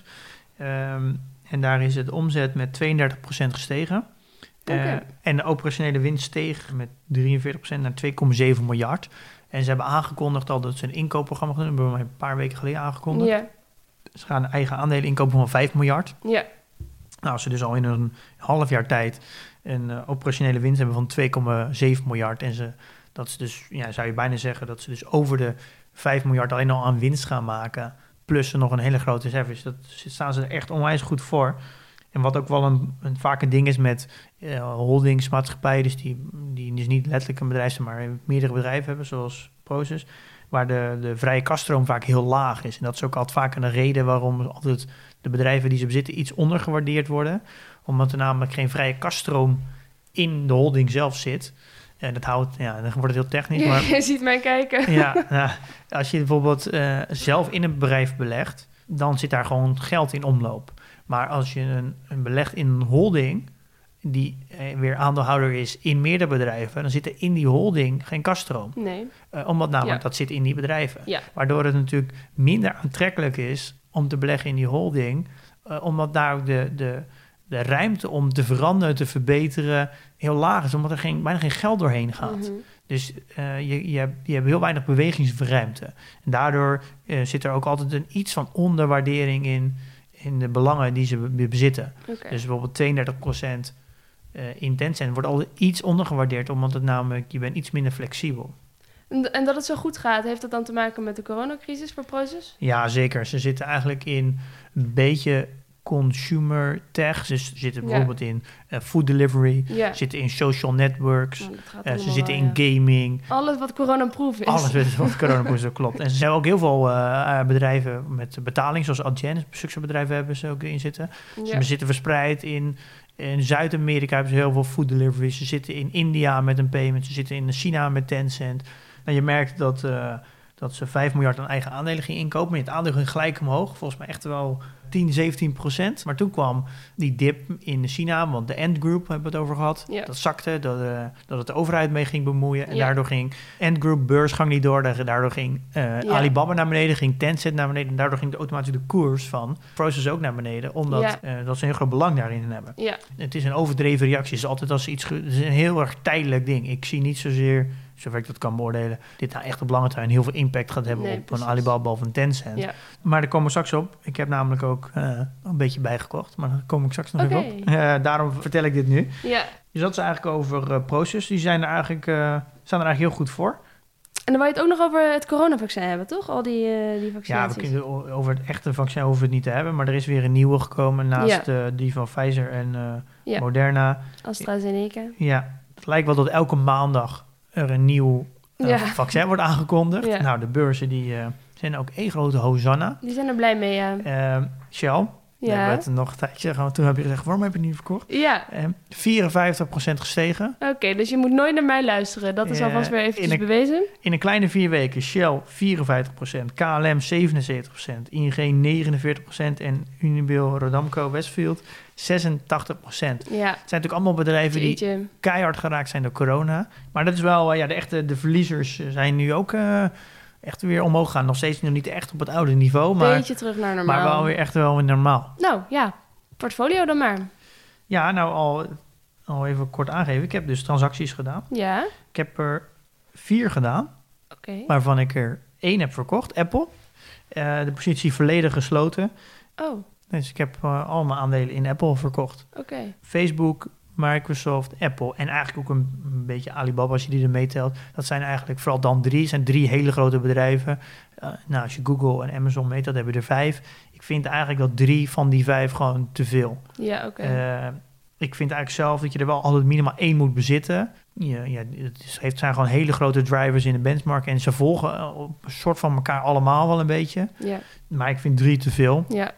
Um, en daar is het omzet met tweeëndertig procent gestegen. Okay. Uh, en de operationele winst steeg met drieënveertig procent naar twee komma zeven miljard. En ze hebben aangekondigd al dat ze een inkoopprogramma gaan doen. Dat hebben we een paar weken geleden aangekondigd. Yeah. Ze gaan eigen aandelen inkopen van vijf miljard. Ja. Yeah. Nou, als ze dus al in een half jaar tijd een uh, operationele winst hebben van twee komma zeven miljard. En ze, dat ze dus, ja, zou je bijna zeggen dat ze dus over de vijf miljard alleen al aan winst gaan maken. Plus er nog een hele grote service. Dat staan ze er echt onwijs goed voor. En wat ook wel een, een vaak een ding is met uh, holdingsmaatschappijen, dus die, die dus niet letterlijk een bedrijf zijn, maar meerdere bedrijven hebben, zoals Prosus, waar de, de vrije kasstroom vaak heel laag is. En dat is ook altijd vaak een reden waarom altijd de bedrijven die ze bezitten iets ondergewaardeerd worden. Omdat er namelijk geen vrije kasstroom in de holding zelf zit. En dat houdt, ja, dan wordt het heel technisch. Maar, je ziet mij kijken. Ja, nou, als je bijvoorbeeld uh, zelf in een bedrijf belegt, dan zit daar gewoon geld in omloop. Maar als je een, een belegt in een holding, die eh, weer aandeelhouder is in meerdere bedrijven, dan zit er in die holding geen kasstroom. Nee. Uh, omdat namelijk ja. dat zit in die bedrijven. Ja. Waardoor het natuurlijk minder aantrekkelijk is om te beleggen in die holding, uh, omdat daar ook de, de, de ruimte om te veranderen, te verbeteren, heel laag is, omdat er geen, bijna geen geld doorheen gaat. Mm-hmm. Dus uh, je, je, hebt, je hebt heel weinig bewegingsruimte. En daardoor uh, zit er ook altijd een iets van onderwaardering in, in de belangen die ze be- bezitten. Okay. Dus bijvoorbeeld tweeëndertig procent uh, in Tencent wordt altijd iets ondergewaardeerd, omdat het namelijk, je bent iets minder flexibel. En, en dat het zo goed gaat, heeft dat dan te maken met de coronacrisis voor Prosus? Ja, zeker. Ze zitten eigenlijk in een beetje consumer tech. Ze zitten bijvoorbeeld ja. in uh, food delivery, ja. zitten in social networks, ja, uh, ze zitten wel, in ja. gaming. Alles wat coronaproof is. Alles wat coronaproof is, klopt. En ze hebben ook heel veel uh, bedrijven met betaling, zoals Adyen, succesbedrijven hebben ze ook in zitten. Ja. Ze zitten verspreid in, in Zuid-Amerika, hebben ze heel veel food delivery. Ze zitten in India met een payment, ze zitten in China met Tencent. Nou, je merkt dat, uh, dat ze vijf miljard aan eigen aandelen gingen inkopen. Maar het aandeel ging gelijk omhoog. Volgens mij echt wel tien, zeventien procent. Maar toen kwam die dip in China, want de Ant Group hebben we het over gehad. Ja. Dat zakte, dat, uh, dat het de overheid mee ging bemoeien. En ja. daardoor ging Ant Group beursgang niet door. Daardoor ging uh, ja. Alibaba naar beneden, ging Tencent naar beneden. En daardoor ging de automatisch de koers van Prosus ook naar beneden. Omdat ja. uh, dat ze een heel groot belang daarin hebben. Ja. Het is een overdreven reactie. Het is altijd als iets... Het is een heel erg tijdelijk ding. Ik zie niet zozeer, zover ik dat kan beoordelen, dit nou echt op lange termijn heel veel impact gaat hebben nee, op precies. een Alibaba of een Tencent. Ja. Maar daar komen we straks op. Ik heb namelijk ook uh, een beetje bijgekocht, maar daar kom ik straks nog okay. even op. Uh, daarom vertel ik dit nu. Ja. Dus dat is eigenlijk over uh, Prosus. Die zijn er eigenlijk, uh, staan er eigenlijk heel goed voor. En dan wil je het ook nog over het coronavaccin hebben, toch? Al die, uh, die vaccinaties. Ja, we kunnen, over het echte vaccin hoeven we het niet te hebben, maar er is weer een nieuwe gekomen naast ja. uh, die van Pfizer en uh, ja. Moderna. AstraZeneca. Ja, het lijkt wel dat elke maandag er een nieuw uh, ja. vaccin wordt aangekondigd. Ja. Nou, de beurzen die uh, zijn ook één grote hosanna. Die zijn er blij mee, ja. Uh, Shell, ja. daar werd nog een tijdje zeggen, toen heb je gezegd, waarom heb je het niet verkocht? Ja. Uh, vierenvijftig procent gestegen. Oké, okay, dus je moet nooit naar mij luisteren. Dat is uh, alvast weer eventjes een, bewezen. In een kleine vier weken Shell vierenvijftig procent, K L M zevenenzeventig procent, I N G negenenveertig procent en Unibail Rodamco Westfield zesentachtig procent. Ja. Het zijn natuurlijk allemaal bedrijven Jeetje. die keihard geraakt zijn door corona. Maar dat is wel, uh, ja, de echte de verliezers zijn nu ook uh, echt weer omhoog gaan. Nog steeds nog niet echt op het oude niveau. Maar, beetje terug naar normaal. Maar wel weer echt wel weer normaal. Nou ja, portfolio dan maar. Ja, nou al, al even kort aangeven. Ik heb dus transacties gedaan. Ja. Ik heb er vier gedaan. Oké. Okay. Waarvan ik er één heb verkocht, Apple. Uh, de positie volledig gesloten. Oh. Dus ik heb uh, al mijn aandelen in Apple verkocht. Oké. Okay. Facebook, Microsoft, Apple en eigenlijk ook een, een beetje Alibaba als je die er meetelt. Dat zijn eigenlijk vooral dan drie. zijn drie hele grote bedrijven. Uh, nou, als je Google en Amazon meet, dat hebben we er vijf. Ik vind eigenlijk dat drie van die vijf gewoon te veel. Ja, oké. Okay. Uh, ik vind eigenlijk zelf dat je er wel altijd minimaal één moet bezitten. Ja, ja, het heeft, zijn gewoon hele grote drivers in de benchmark. En ze volgen op een soort van elkaar allemaal wel een beetje. Ja. Maar ik vind drie te veel. Ja.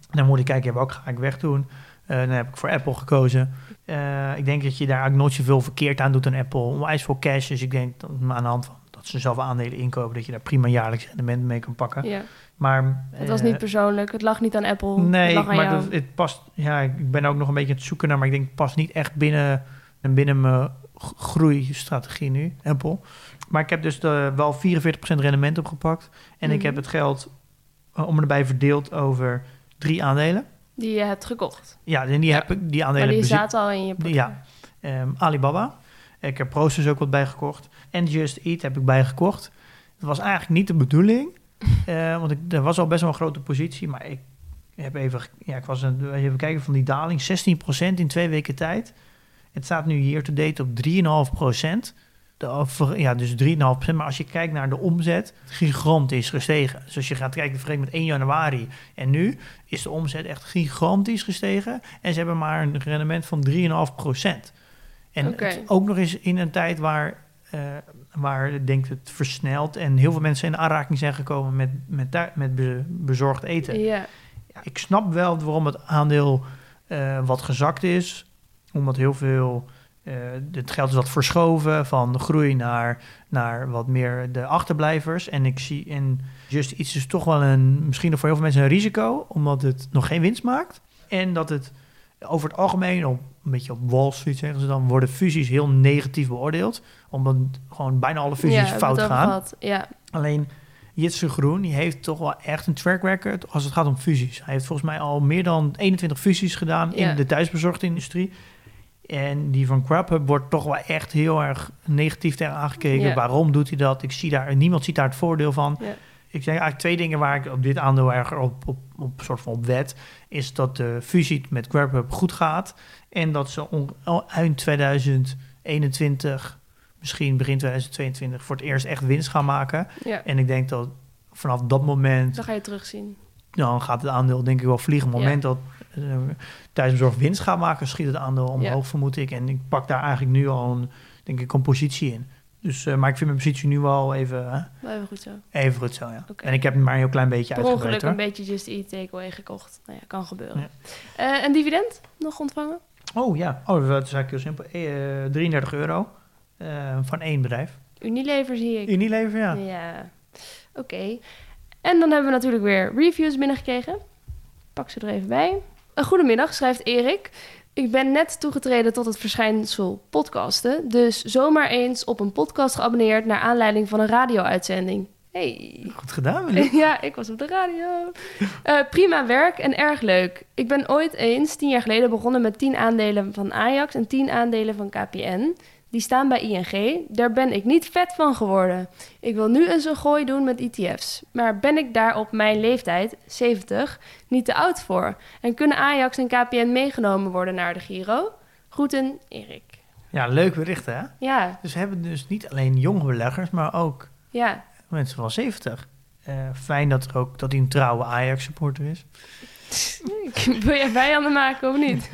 Dan moet ik kijken, welke ga ik wegdoen. Uh, dan heb ik voor Apple gekozen. Uh, ik denk dat je daar eigenlijk nooit zoveel verkeerd aan doet aan Apple. Onwijs veel cash. Dus ik denk dat aan de hand van dat ze zelf aandelen inkopen, dat je daar prima jaarlijks rendement mee kan pakken. Ja. Maar, het was uh, niet persoonlijk. Het lag niet aan Apple. Nee, het lag aan maar jou. dat, het past. Ja, ik ben ook nog een beetje aan het zoeken naar, maar ik denk het past niet echt binnen, binnen mijn groeistrategie nu, Apple. Maar ik heb dus de, wel vierenveertig procent rendement opgepakt. En mm-hmm. ik heb het geld uh, om erbij verdeeld over drie aandelen. Die je hebt gekocht. Ja, en die, heb ik, die aandelen... Maar die bezit, zaten al in je portefeuille. Ja, um, Alibaba. Ik heb Prosus ook wat bijgekocht. En Just Eat heb ik bijgekocht. Dat was eigenlijk niet de bedoeling. uh, want ik, er was al best wel een grote positie. Maar ik heb even... Ja, ik was een, even kijken van die daling. zestien procent in twee weken tijd. Het staat nu year to date op drie komma vijf procent. De, ja, dus drie komma vijf procent. Maar als je kijkt naar de omzet, gigantisch gestegen. Dus als je gaat kijken, vergeleken met één januari en nu, is de omzet echt gigantisch gestegen. En ze hebben maar een rendement van drie komma vijf procent. En okay. het, ook nog eens in een tijd waar, uh, waar ik denk het versnelt en heel veel mensen in aanraking zijn gekomen met, met, met be, bezorgd eten. Ja. Ja, ik snap wel waarom het aandeel uh, wat gezakt is, omdat heel veel... Uh, het geld is wat verschoven van de groei naar, naar wat meer de achterblijvers. En ik zie in Just iets is toch wel een, misschien voor heel veel mensen een risico, omdat het nog geen winst maakt. En dat het over het algemeen, op, een beetje op Wall Street zeggen ze dan, worden fusies heel negatief beoordeeld. Omdat gewoon bijna alle fusies ja, fout gaan. Gehad. Ja. Alleen Jitse Groen, die heeft toch wel echt een track record als het gaat om fusies. Hij heeft volgens mij al meer dan eenentwintig fusies gedaan ja. in de thuisbezorgde industrie. En die van Grubhub wordt toch wel echt heel erg negatief tegen aangekeken. Yeah. Waarom doet hij dat? Ik zie daar, niemand ziet daar het voordeel van. Yeah. Ik zeg eigenlijk twee dingen waar ik op dit aandeel erg op, op, op soort van op wet. Is dat de fusie met Grubhub goed gaat. En dat ze on, eind tweeduizend eenentwintig, misschien begin tweeduizend tweeëntwintig... voor het eerst echt winst gaan maken. Yeah. En ik denk dat vanaf dat moment... Dan ga je terugzien. Dan gaat het aandeel denk ik wel vliegen. Op het moment yeah. dat... Uh, thuisbezorgd winst gaan maken, schiet het aandeel omhoog, ja. vermoed ik. En ik pak daar eigenlijk nu al een, denk ik, een positie in. Dus, uh, maar ik vind mijn positie nu wel even... Uh, wel even goed zo. Even goed zo, ja. Okay. En ik heb hem maar een heel klein beetje uitgebreid. Per ongeluk een beetje Just Eat takeaway gekocht. Nou ja, kan gebeuren. Ja. Uh, een dividend nog ontvangen? Oh ja, oh, dat is eigenlijk heel simpel. Uh, drieëndertig euro uh, van één bedrijf. Unilever zie ik. Unilever, ja. Ja, oké. Okay. En dan hebben we natuurlijk weer reviews binnengekregen. Pak ze er even bij. Goedemiddag, schrijft Erik. Ik ben net toegetreden tot het verschijnsel podcasten. Dus zomaar eens op een podcast geabonneerd naar aanleiding van een radio-uitzending. Hey. Goed gedaan, meneer. Ja, ik was op de radio. Uh, prima werk en erg leuk. Ik ben ooit eens, tien jaar geleden, begonnen met tien aandelen van Ajax en tien aandelen van K P N. Die staan bij I N G. Daar ben ik niet vet van geworden. Ik wil nu eens een gooi doen met E T F's. Maar ben ik daar op mijn leeftijd, zeventig, niet te oud voor? En kunnen Ajax en K P N meegenomen worden naar de Giro? Groeten, Erik. Ja, leuk bericht, hè? Ja. Dus we hebben dus niet alleen jonge beleggers, maar ook ja. mensen van zeventig. Uh, fijn dat er ook dat hij een trouwe Ajax-supporter is. Wil jij vijanden maken of niet?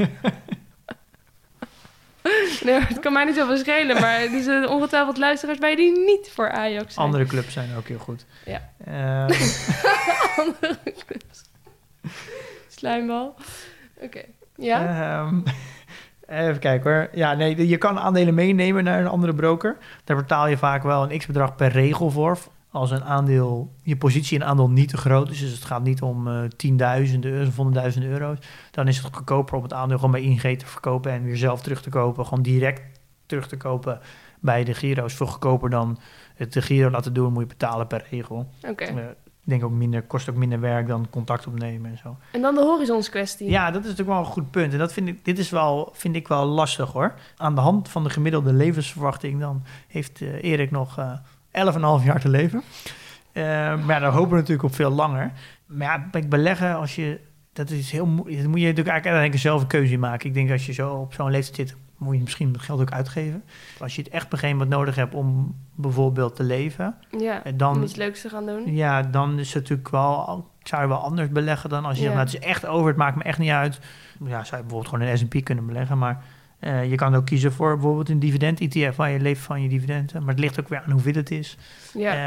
Nee, het kan mij niet zoveel schelen, maar er zijn ongetwijfeld luisteraars bij die niet voor Ajax zijn. Andere clubs zijn ook heel goed. Ja. Um. Andere clubs. Slijmbal. Oké. Okay. Ja? Um, even kijken hoor. Ja, nee, je kan aandelen meenemen naar een andere broker. Daar betaal je vaak wel een x-bedrag per regel voor. Als een aandeel, je positie in een aandeel niet te groot is, dus het gaat niet om uh, tienduizenden euro's of honderdduizenden euro's, dan is het goedkoper om het aandeel gewoon bij I N G te verkopen en weer zelf terug te kopen. Gewoon direct terug te kopen bij de Giro's. Veel goedkoper dan het de Giro laten doen, moet je betalen per regel. Oké. Okay. Uh, ik denk ook minder, kost ook minder werk dan contact opnemen en zo. En dan de horizonskwestie. Ja, dat is natuurlijk wel een goed punt. En dat vind ik, dit is wel, vind ik wel lastig hoor. Aan de hand van de gemiddelde levensverwachting, dan heeft uh, Erik nog uh, elf komma vijf jaar te leven. Uh, maar ja, daar hopen we natuurlijk op veel langer. Maar ja, bij beleggen, als je, dat is heel moeilijk. Dat moet je natuurlijk eigenlijk zelf een keuze maken. Ik denk als je zo op zo'n leeftijd zit, moet je misschien het geld ook uitgeven. Als je het echt op een gegeven moment nodig hebt om bijvoorbeeld te leven. Ja, dan, om iets leuks te gaan doen. Ja, dan is het natuurlijk wel, zou je wel anders beleggen dan als je, ja. nou, het is echt over, het maakt me echt niet uit. Ja, zou je bijvoorbeeld gewoon een S en P kunnen beleggen, maar uh, je kan ook kiezen voor bijvoorbeeld een dividend-E T F, waar je leeft van je dividenden. Maar het ligt ook weer aan hoeveel het is. Ja. Uh,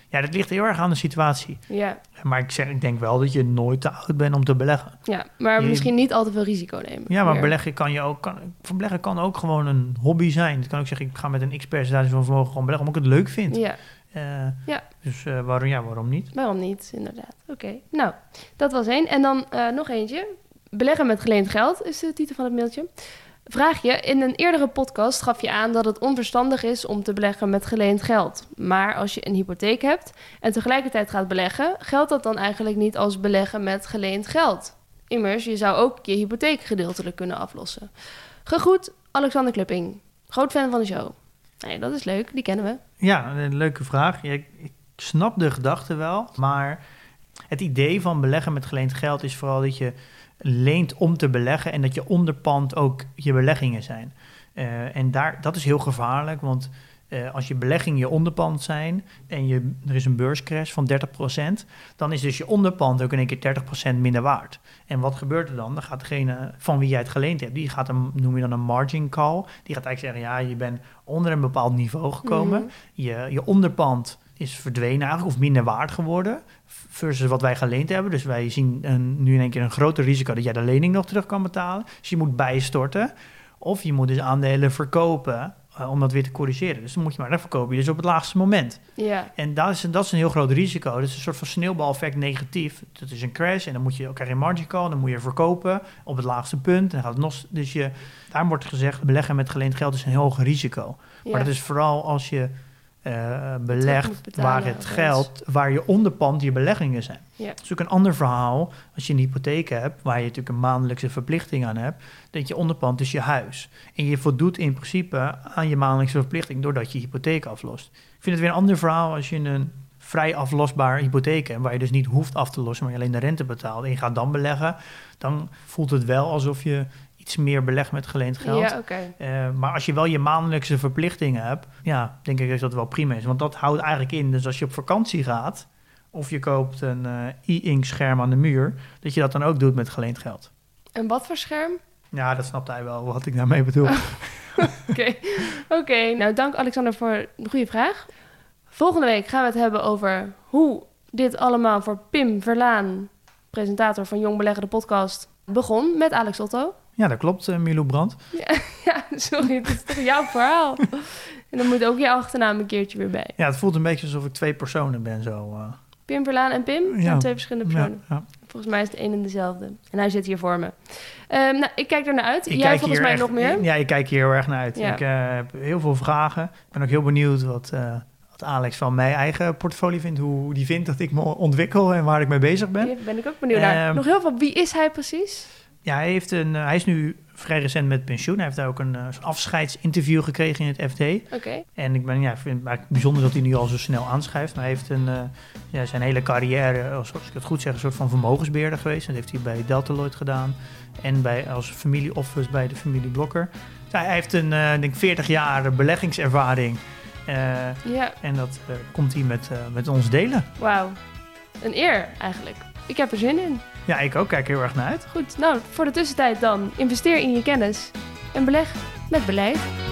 Ja, dat ligt heel erg aan de situatie. Ja. Maar ik, zeg, ik denk wel dat je nooit te oud bent om te beleggen. Ja, maar je, misschien niet al te veel risico nemen. Ja, maar meer. beleggen kan je ook, kan, beleggen kan ook gewoon een hobby zijn. Het kan ook zeggen, ik ga met een x-percentage van vermogen gewoon beleggen, omdat ik het leuk vind. Ja. Uh, ja. Dus uh, waarom, ja, waarom niet? Waarom niet, inderdaad. Oké, okay. Nou, dat was één. En dan uh, nog eentje. Beleggen met geleend geld is de titel van het mailtje. Vraag je, in een eerdere podcast gaf je aan dat het onverstandig is om te beleggen met geleend geld. Maar als je een hypotheek hebt en tegelijkertijd gaat beleggen, geldt dat dan eigenlijk niet als beleggen met geleend geld? Immers, je zou ook je hypotheek gedeeltelijk kunnen aflossen. Gegroet, Alexander Klupping. Groot fan van de show. Nee, dat is leuk, die kennen we. Ja, een leuke vraag. Ja, ik, ik snap de gedachte wel, maar het idee van beleggen met geleend geld is vooral dat je leent om te beleggen en dat je onderpand ook je beleggingen zijn. Uh, en daar, dat is heel gevaarlijk, want uh, als je beleggingen je onderpand zijn en je, er is een beurscrash van dertig procent, dan is dus je onderpand ook in één keer dertig procent minder waard. En wat gebeurt er dan? Dan gaat degene van wie jij het geleend hebt, die gaat een, noem je dan een margin call, die gaat eigenlijk zeggen, ja, je bent onder een bepaald niveau gekomen, mm-hmm. je, je onderpand is verdwenen eigenlijk of minder waard geworden versus wat wij geleend hebben. Dus wij zien een, nu in één keer een groter risico dat jij de lening nog terug kan betalen. Dus je moet bijstorten of je moet dus aandelen verkopen uh, om dat weer te corrigeren. Dus dan moet je maar, dan verkoop je dus op het laagste moment. Ja. En dat is, dat is een heel groot risico. Dat is een soort van sneeuwbaleffect negatief. Dat is een crash en dan moet je, krijg je een margin call, dan moet je verkopen op het laagste punt. En dan gaat het nog, dus je, daar wordt gezegd, beleggen met geleend geld is een heel hoog risico. Ja. Maar dat is vooral als je Uh, belegt waar het geld, waar je onderpand je beleggingen zijn. Ja. Dat is ook een ander verhaal als je een hypotheek hebt, waar je natuurlijk een maandelijkse verplichting aan hebt, dat je onderpand is je huis. En je voldoet in principe aan je maandelijkse verplichting doordat je hypotheek aflost. Ik vind het weer een ander verhaal als je een vrij aflosbare hypotheek hebt, waar je dus niet hoeft af te lossen, maar je alleen de rente betaalt en je gaat dan beleggen, dan voelt het wel alsof je iets meer belegd met geleend geld. Ja, okay. uh, maar als je wel je maandelijkse verplichtingen hebt, ja, denk ik dat dat wel prima is. Want dat houdt eigenlijk in, dus als je op vakantie gaat, of je koopt een uh, e-ink scherm aan de muur, dat je dat dan ook doet met geleend geld. En wat voor scherm? Ja, dat snapt hij wel, wat ik daarmee bedoel. Oké, okay. okay. Nou dank Alexander voor de goede vraag. Volgende week gaan we het hebben over hoe dit allemaal voor Pim Verlaan, presentator van Jong Beleggen, de podcast, begon met Alex Otto. Ja, dat klopt, uh, Milou Brandt. Ja, ja, sorry, het is toch jouw verhaal. En dan moet ook je achternaam een keertje weer bij. Ja, het voelt een beetje alsof ik twee personen ben zo. Uh... Pim Verlaan en Pim? Ja. Nou, twee verschillende personen. Ja, ja. Volgens mij is het een en dezelfde. En hij zit hier voor me. Um, nou, ik kijk er naar uit. Ik Jij volgens mij echt, nog meer? Ja, ik kijk hier heel erg naar uit. Ja. Ik uh, heb heel veel vragen. Ik ben ook heel benieuwd wat, uh, wat Alex van mijn eigen portfolio vindt. Hoe die vindt dat ik me ontwikkel en waar ik mee bezig ben. Daar ben ik ook benieuwd naar. Um, nog heel veel. Wie is hij precies? Ja, hij, heeft een, uh, hij is nu vrij recent met pensioen. Hij heeft daar ook een uh, zo'n afscheidsinterview gekregen in het F D. Oké. Okay. En ik ben, ja, ik vind het bijzonder dat hij nu al zo snel aanschrijft. Maar hij heeft een, uh, ja, zijn hele carrière, als ik het goed zeg, een soort van vermogensbeheerder geweest. Dat heeft hij bij Deltaloid gedaan. En bij, als familieoffice bij de familie Blokker. Dus hij heeft een, uh, denk veertig jaar beleggingservaring. Uh, ja. En dat uh, komt hij met, uh, met ons delen. Wauw. Een eer eigenlijk. Ik heb er zin in. Ja, ik ook. Kijk heel erg naar uit. Goed, nou, voor de tussentijd dan. Investeer in je kennis. En beleg met beleid.